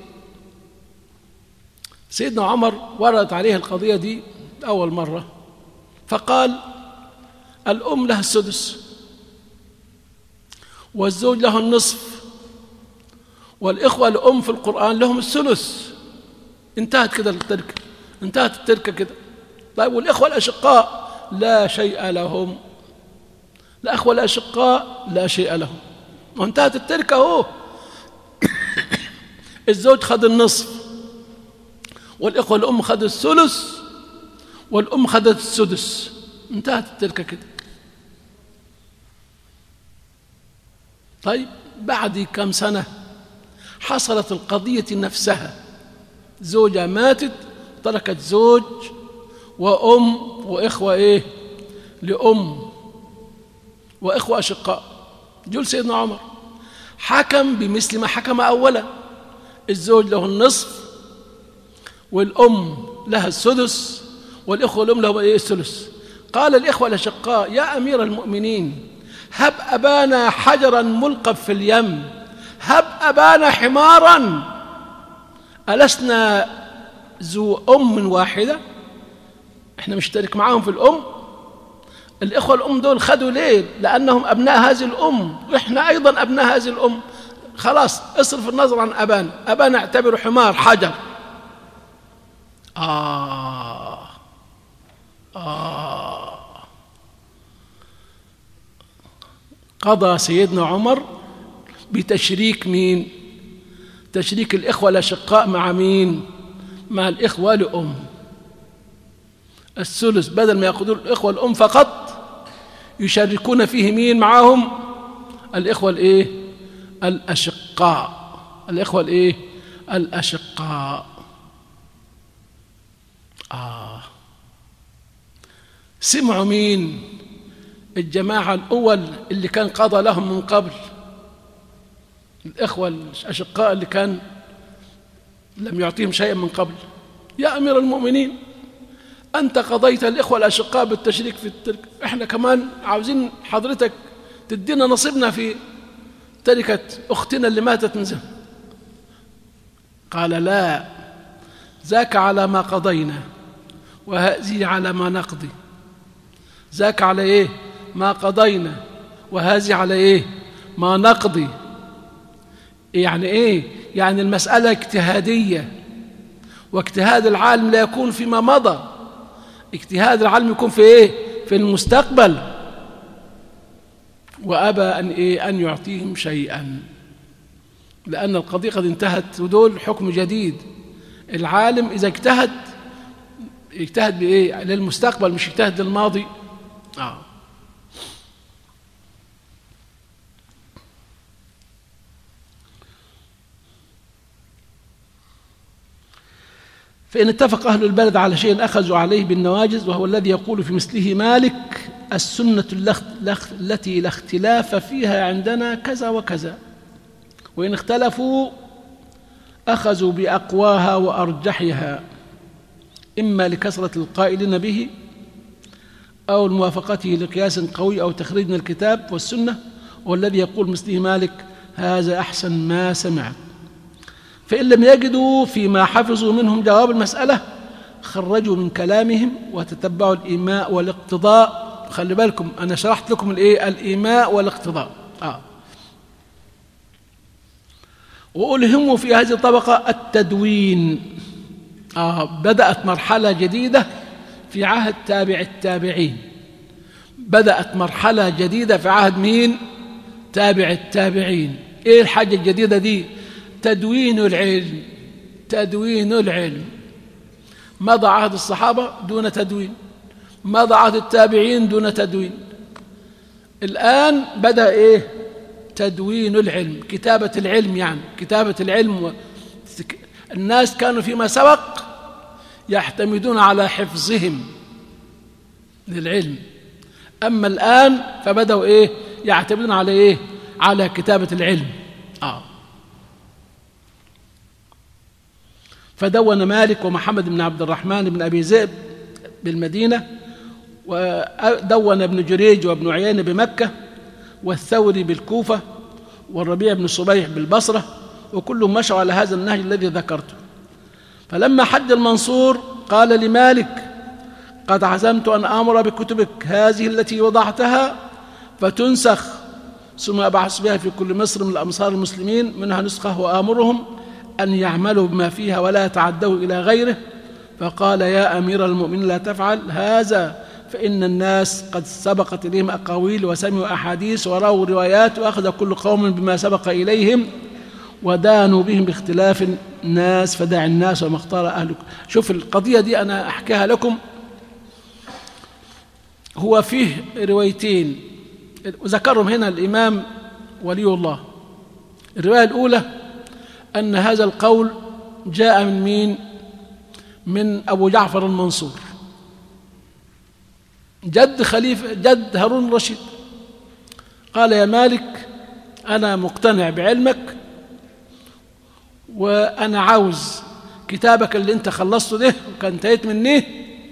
سيدنا عمر وردت عليه القضية دي أول مرة فقال الأم لها السدس والزوج له النصف والإخوة الأم في القرآن لهم الثلث. انتهت كده التركة، انتهت التركة كده. طيب والإخوة الأشقاء لا شيء لهم، الأخوة الأشقاء لا شيء لهم، وانتهت التركة اهو. الزوج خد النصف والإخوة الأم خد الثلث والأم خدت السدس، انتهت التركة كده. طيب بعد كم سنة حصلت القضية نفسها، زوجة ماتت تركت زوج وأم وإخوة إيه؟ لأم وإخوة أشقاء. جل سيدنا عمر حكم بمثل ما حكم أولا، الزوج له النصف والأم لها السدس والإخوة الأم لهم إيه الثلث. قال الإخوة الأشقاء يا أمير المؤمنين هب أبانا حجرا ملقب في اليم، هب أبانا حمارا، ألسنا ذو أم واحدة؟ إحنا مشترك معاهم في الأم. الإخوة الأم دول خدوا ليه؟ لأنهم أبناء هذه الأم، وإحنا أيضا أبناء هذه الأم. خلاص اصرف النظر عن أبانا، أبانا اعتبره حمار حجر. آه آه قضى سيدنا عمر بتشريك مين؟ تشريك الإخوة الأشقاء مع مين؟ مع الإخوة لأم. الثلث بدل ما يأخذون الإخوة الأم فقط يشاركون فيه مين معهم؟ الإخوة الإيه؟ الأشقاء. الإخوة الإيه؟ الأشقاء. آه سمعوا مين؟ الجماعة الأول اللي كان قضى لهم من قبل، الإخوة الأشقاء اللي كان لم يعطيهم شيئا من قبل. يا أمير المؤمنين أنت قضيت الإخوة الأشقاء بالتشريك في التركة، إحنا كمان عاوزين حضرتك تدينا نصيبنا في تركة أختنا اللي ماتت من زمان. قال لا، ذاك على ما قضينا وهذه على ما نقضي. ذاك على إيه؟ ما قضينا، وهذه على إيه؟ ما نقضي. يعني إيه؟ يعني المسألة اجتهادية، واجتهاد العالم لا يكون فيما مضى، اجتهاد العالم يكون في إيه؟ في المستقبل. وأبى أن إيه؟ أن يعطيهم شيئا، لأن القضية قد انتهت ودول حكم جديد. العالم إذا اجتهد يجتهد بإيه؟ للمستقبل، مش يجتهد للماضي. آه. فإن اتفق أهل البلد على شيء أخذوا عليه بالنواجذ، وهو الذي يقول في مثله مالك السنة التي لا اختلاف فيها عندنا كذا وكذا، وإن اختلفوا أخذوا بأقواها وأرجحها، إما لكثرة القائلين به أو الموافقته لقياس قوي أو تخريج من الكتاب والسنة، والذي يقول مثله مالك هذا أحسن ما سمعت. فإن لم يجدوا فيما حفظوا منهم جواب المسألة خرجوا من كلامهم وتتبعوا الإيماء والاقتضاء. خلي بالكم أنا شرحت لكم الإيه؟ الإيماء والاقتضاء. آه. وألهموا في هذه الطبقة التدوين. آه. بدأت مرحلة جديدة في عهد تابع التابعين. بدأت مرحلة جديدة في عهد مين؟ تابع التابعين. إيه الحاجة الجديدة دي؟ تدوين العلم. تدوين العلم. مضى عهد الصحابة دون تدوين، مضى عهد التابعين دون تدوين. الآن بدأ إيه؟ تدوين العلم، كتابة العلم، يعني كتابة العلم. الناس كانوا فيما سبق يعتمدون على حفظهم للعلم، أما الآن فبدأوا إيه؟ يعتمدون على إيه؟ على كتابة العلم. آه. فدون مالك ومحمد بن عبد الرحمن بن أبي ذئب بالمدينة، ودون ابن جريج وابن عيينة بمكة، والثوري بالكوفة، والربيع بن صبيح بالبصرة، وكلهم مشوا على هذا النهج الذي ذكرته. فلما حج المنصور قال لمالك قد عزمت أن آمر بكتبك هذه التي وضعتها فتنسخ، ثم أبعث بها في كل مصر من الأمصار المسلمين منها نسخة، وآمرهم أن يعملوا بما فيها ولا يتعدوا إلى غيره. فقال يا أمير المؤمنين لا تفعل هذا، فإن الناس قد سبقت إليهم أقاويل وسمعوا أحاديث ورأوا روايات، وأخذ كل قوم بما سبق إليهم ودانوا بهم باختلاف الناس، فدع الناس وما اختار أهلك. شوف القضية دي أنا أحكيها لكم. هو فيه روايتين وذكرهم هنا الإمام ولي الله. الرواية الأولى أن هذا القول جاء من مين؟ من أبو جعفر المنصور جد خليفة جد هارون الرشيد. قال يا مالك أنا مقتنع بعلمك، وأنا عاوز كتابك اللي انت خلصته ده وكان انتهيت منه،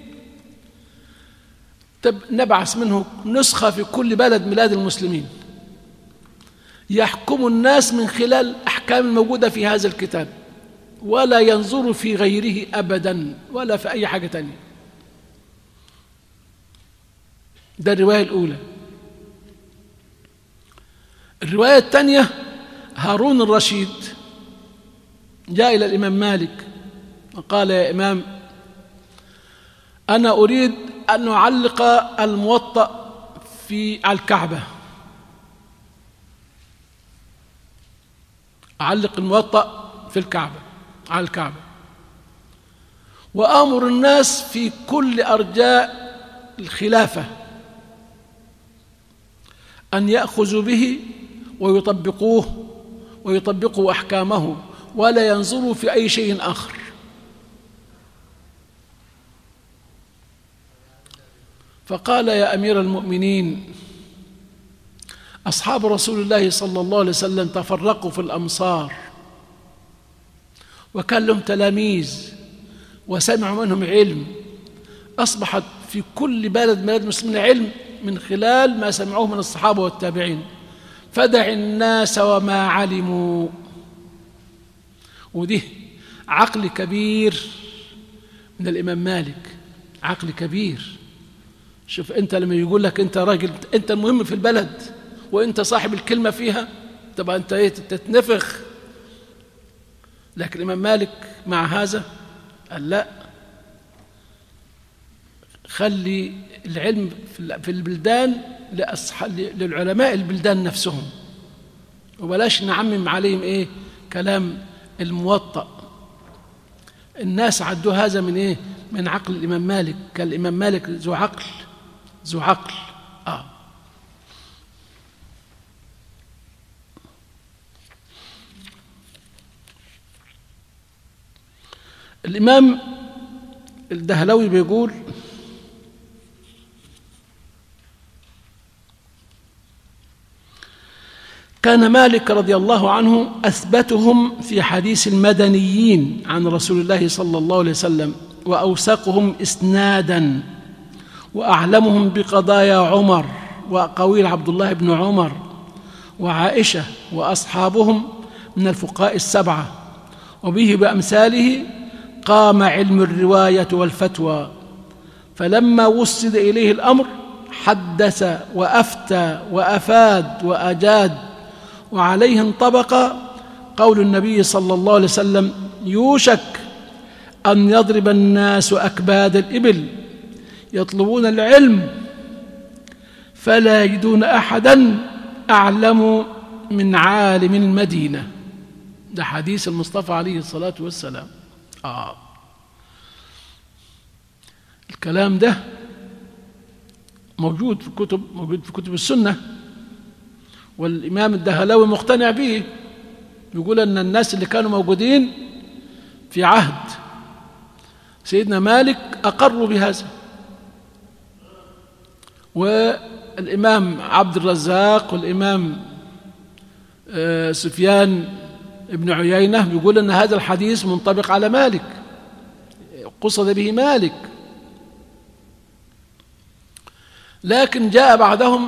طب نبعث منه نسخة في كل بلد بلاد المسلمين يحكم الناس من خلال الأحكام الموجودة في هذا الكتاب، ولا ينظر في غيره أبدا ولا في أي حاجة تانية. ده الرواية الأولى. الرواية الثانية، هارون الرشيد جاء إلى الإمام مالك وقال: يا إمام، أنا أريد أن أعلق الموطأ في على الكعبة، أعلق الموطأ في الكعبة على الكعبة، وآمر الناس في كل أرجاء الخلافة أن يأخذوا به ويطبقوه ويطبقوا أحكامه ولا ينظروا في أي شيء آخر. فقال: يا أمير المؤمنين، أصحاب رسول الله صلى الله عليه وسلم تفرقوا في الأمصار وكان لهم تلاميذ وسمعوا منهم علم، أصبحت في كل بلد من بلاد المسلمين علم من خلال ما سمعوه من الصحابة والتابعين، فدع الناس وما علموا. ودي عقل كبير من الإمام مالك، عقل كبير. شوف أنت لما يقول لك أنت راجل، أنت المهم في البلد وأنت صاحب الكلمة فيها، طبعا أنت تتنفخ. لكن الإمام مالك مع هذا قال: لا، خلي العلم في البلدان للعلماء البلدان نفسهم، وبلاش نعمم عليهم إيه كلام الموطأ. الناس عدوا هذا من إيه؟ من عقل الإمام مالك. كان الإمام مالك ذو عقل، ذو عقل. آه الإمام الدهلوي بيقول: كان مالك رضي الله عنه أثبتهم في حديث المدنيين عن رسول الله صلى الله عليه وسلم، وأوثقهم إسنادا، وأعلمهم بقضايا عمر وأقاويل عبد الله بن عمر وعائشة وأصحابهم من الفقهاء السبعة، وبه بأمثاله قام علم الرواية والفتوى. فلما وصل إليه الأمر حدث وأفتى وأفاد وأجاد، وعليه انطبق قول النبي صلى الله عليه وسلم: يوشك أن يضرب الناس أكباد الإبل يطلبون العلم فلا يجدون أحدا أعلم من عالم المدينة. ده حديث المصطفى عليه الصلاة والسلام. آه. الكلام ده موجود في كتب موجود في كتب السنة، والإمام الدهلوي مقتنع به، يقول أن الناس اللي كانوا موجودين في عهد سيدنا مالك أقروا بهذا. والإمام عبد الرزاق والإمام سفيان ابن عيينة يقول أن هذا الحديث منطبق على مالك، قصد به مالك. لكن جاء بعدهم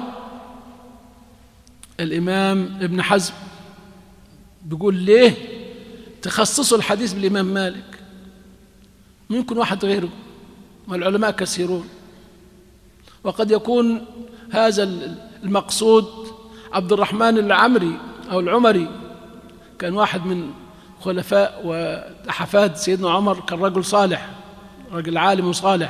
الإمام ابن حزم بيقول: ليه تخصصوا الحديث بالإمام مالك؟ ممكن واحد غيره، ما العلماء كثيرون، وقد يكون هذا المقصود عبد الرحمن العمري أو العمري، كان واحد من خلفاء وحفاد سيدنا عمر، كان رجل صالح، رجل عالم وصالح.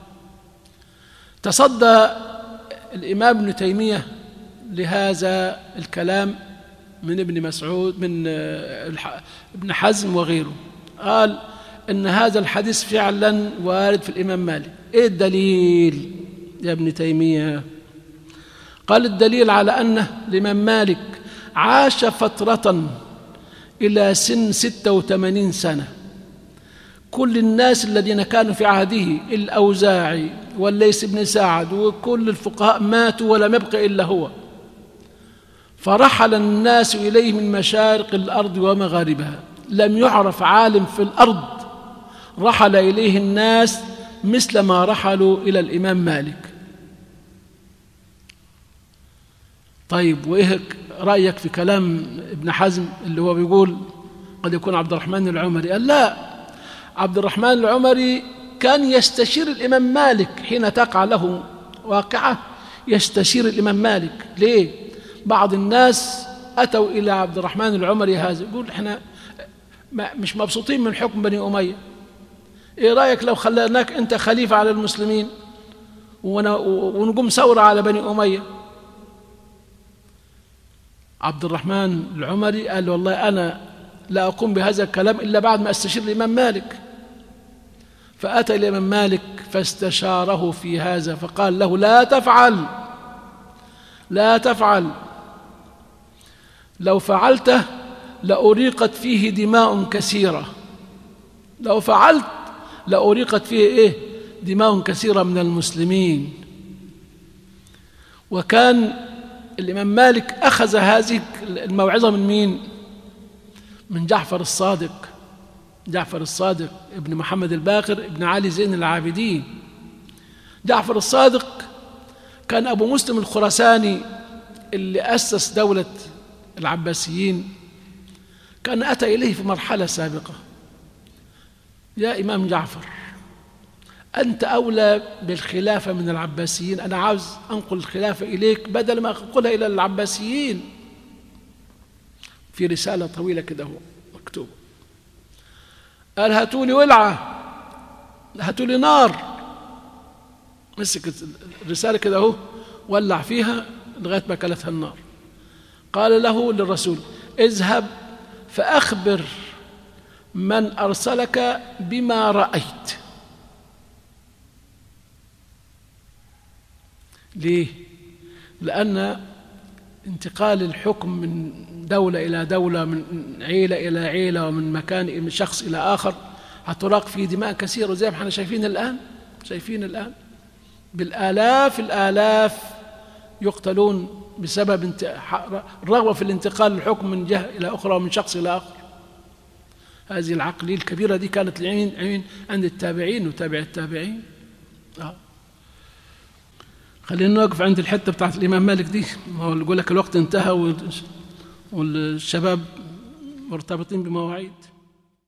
تصدى الإمام ابن تيمية لهذا الكلام من ابن مسعود من ابن حزم وغيره، قال إن هذا الحديث فعلا وارد في الإمام مالك. إيه الدليل يا ابن تيمية؟ قال: الدليل على أن الإمام مالك عاش فترة إلى سن ستة وثمانين سنة، كل الناس الذين كانوا في عهده الأوزاعي والليث بن سعد وكل الفقهاء ماتوا ولم يبق إلا هو، فرحل الناس إليه من مشارق الأرض ومغاربها، لم يعرف عالم في الأرض رحل إليه الناس مثل ما رحلوا إلى الإمام مالك. طيب وإيه رأيك في كلام ابن حزم اللي هو بيقول قد يكون عبد الرحمن العمري؟ قال لا، عبد الرحمن العمري كان يستشير الإمام مالك حين تقع له واقعة، يستشير الإمام مالك. ليه؟ بعض الناس أتوا إلى عبد الرحمن العمري هذا يقول إحنا مش مبسوطين من حكم بني أمية، إيه رأيك لو خلناك أنت خليفة على المسلمين ونقوم ثورة على بني أمية؟ عبد الرحمن العمري قال والله أنا لا أقوم بهذا الكلام إلا بعد ما أستشير الإمام مالك. فأتى الإمام مالك فاستشاره في هذا فقال له لا تفعل، لا تفعل، لو فعلته لأريقت فيه دماء كثيرة، لو فعلت لأريقت فيه إيه؟ دماء كثيرة من المسلمين. وكان الإمام مالك أخذ هذه الموعظة من مين؟ من جعفر الصادق، جعفر الصادق ابن محمد الباقر ابن علي زين العابدين. جعفر الصادق كان أبو مسلم الخراساني اللي أسس دولة العباسيين، كان أتى إليه في مرحلة سابقة: يا إمام جعفر، أنت أولى بالخلافة من العباسيين، أنا عاوز أنقل الخلافة إليك بدل ما أنقلها إلى العباسيين. في رسالة طويلة كده هو مكتوبة، قال هاتوا لي ولعة، هاتوا لي نار. مسك الرسالة كده هو ولع فيها لغاية ما كلتها النار. قال له للرسول: اذهب فأخبر من أرسلك بما رأيت. ليه؟ لأن انتقال الحكم من دولة إلى دولة، من عيلة إلى عيلة، ومن مكان من شخص إلى آخر هتراق فيه دماء كثيرة زي ما احنا شايفين الآن، شايفين الآن بالآلاف الآلاف يقتلون بسبب الرغبة في الانتقال الحكم من جهة إلى أخرى ومن شخص إلى آخر. هذه العقلية الكبيرة دي كانت العين عند التابعين وتابع التابعين. آه. خلينا نوقف عند الحتة بتاعت الإمام مالك دي، هو اللي يقول لك الوقت انتهى والشباب مرتبطين بمواعيد.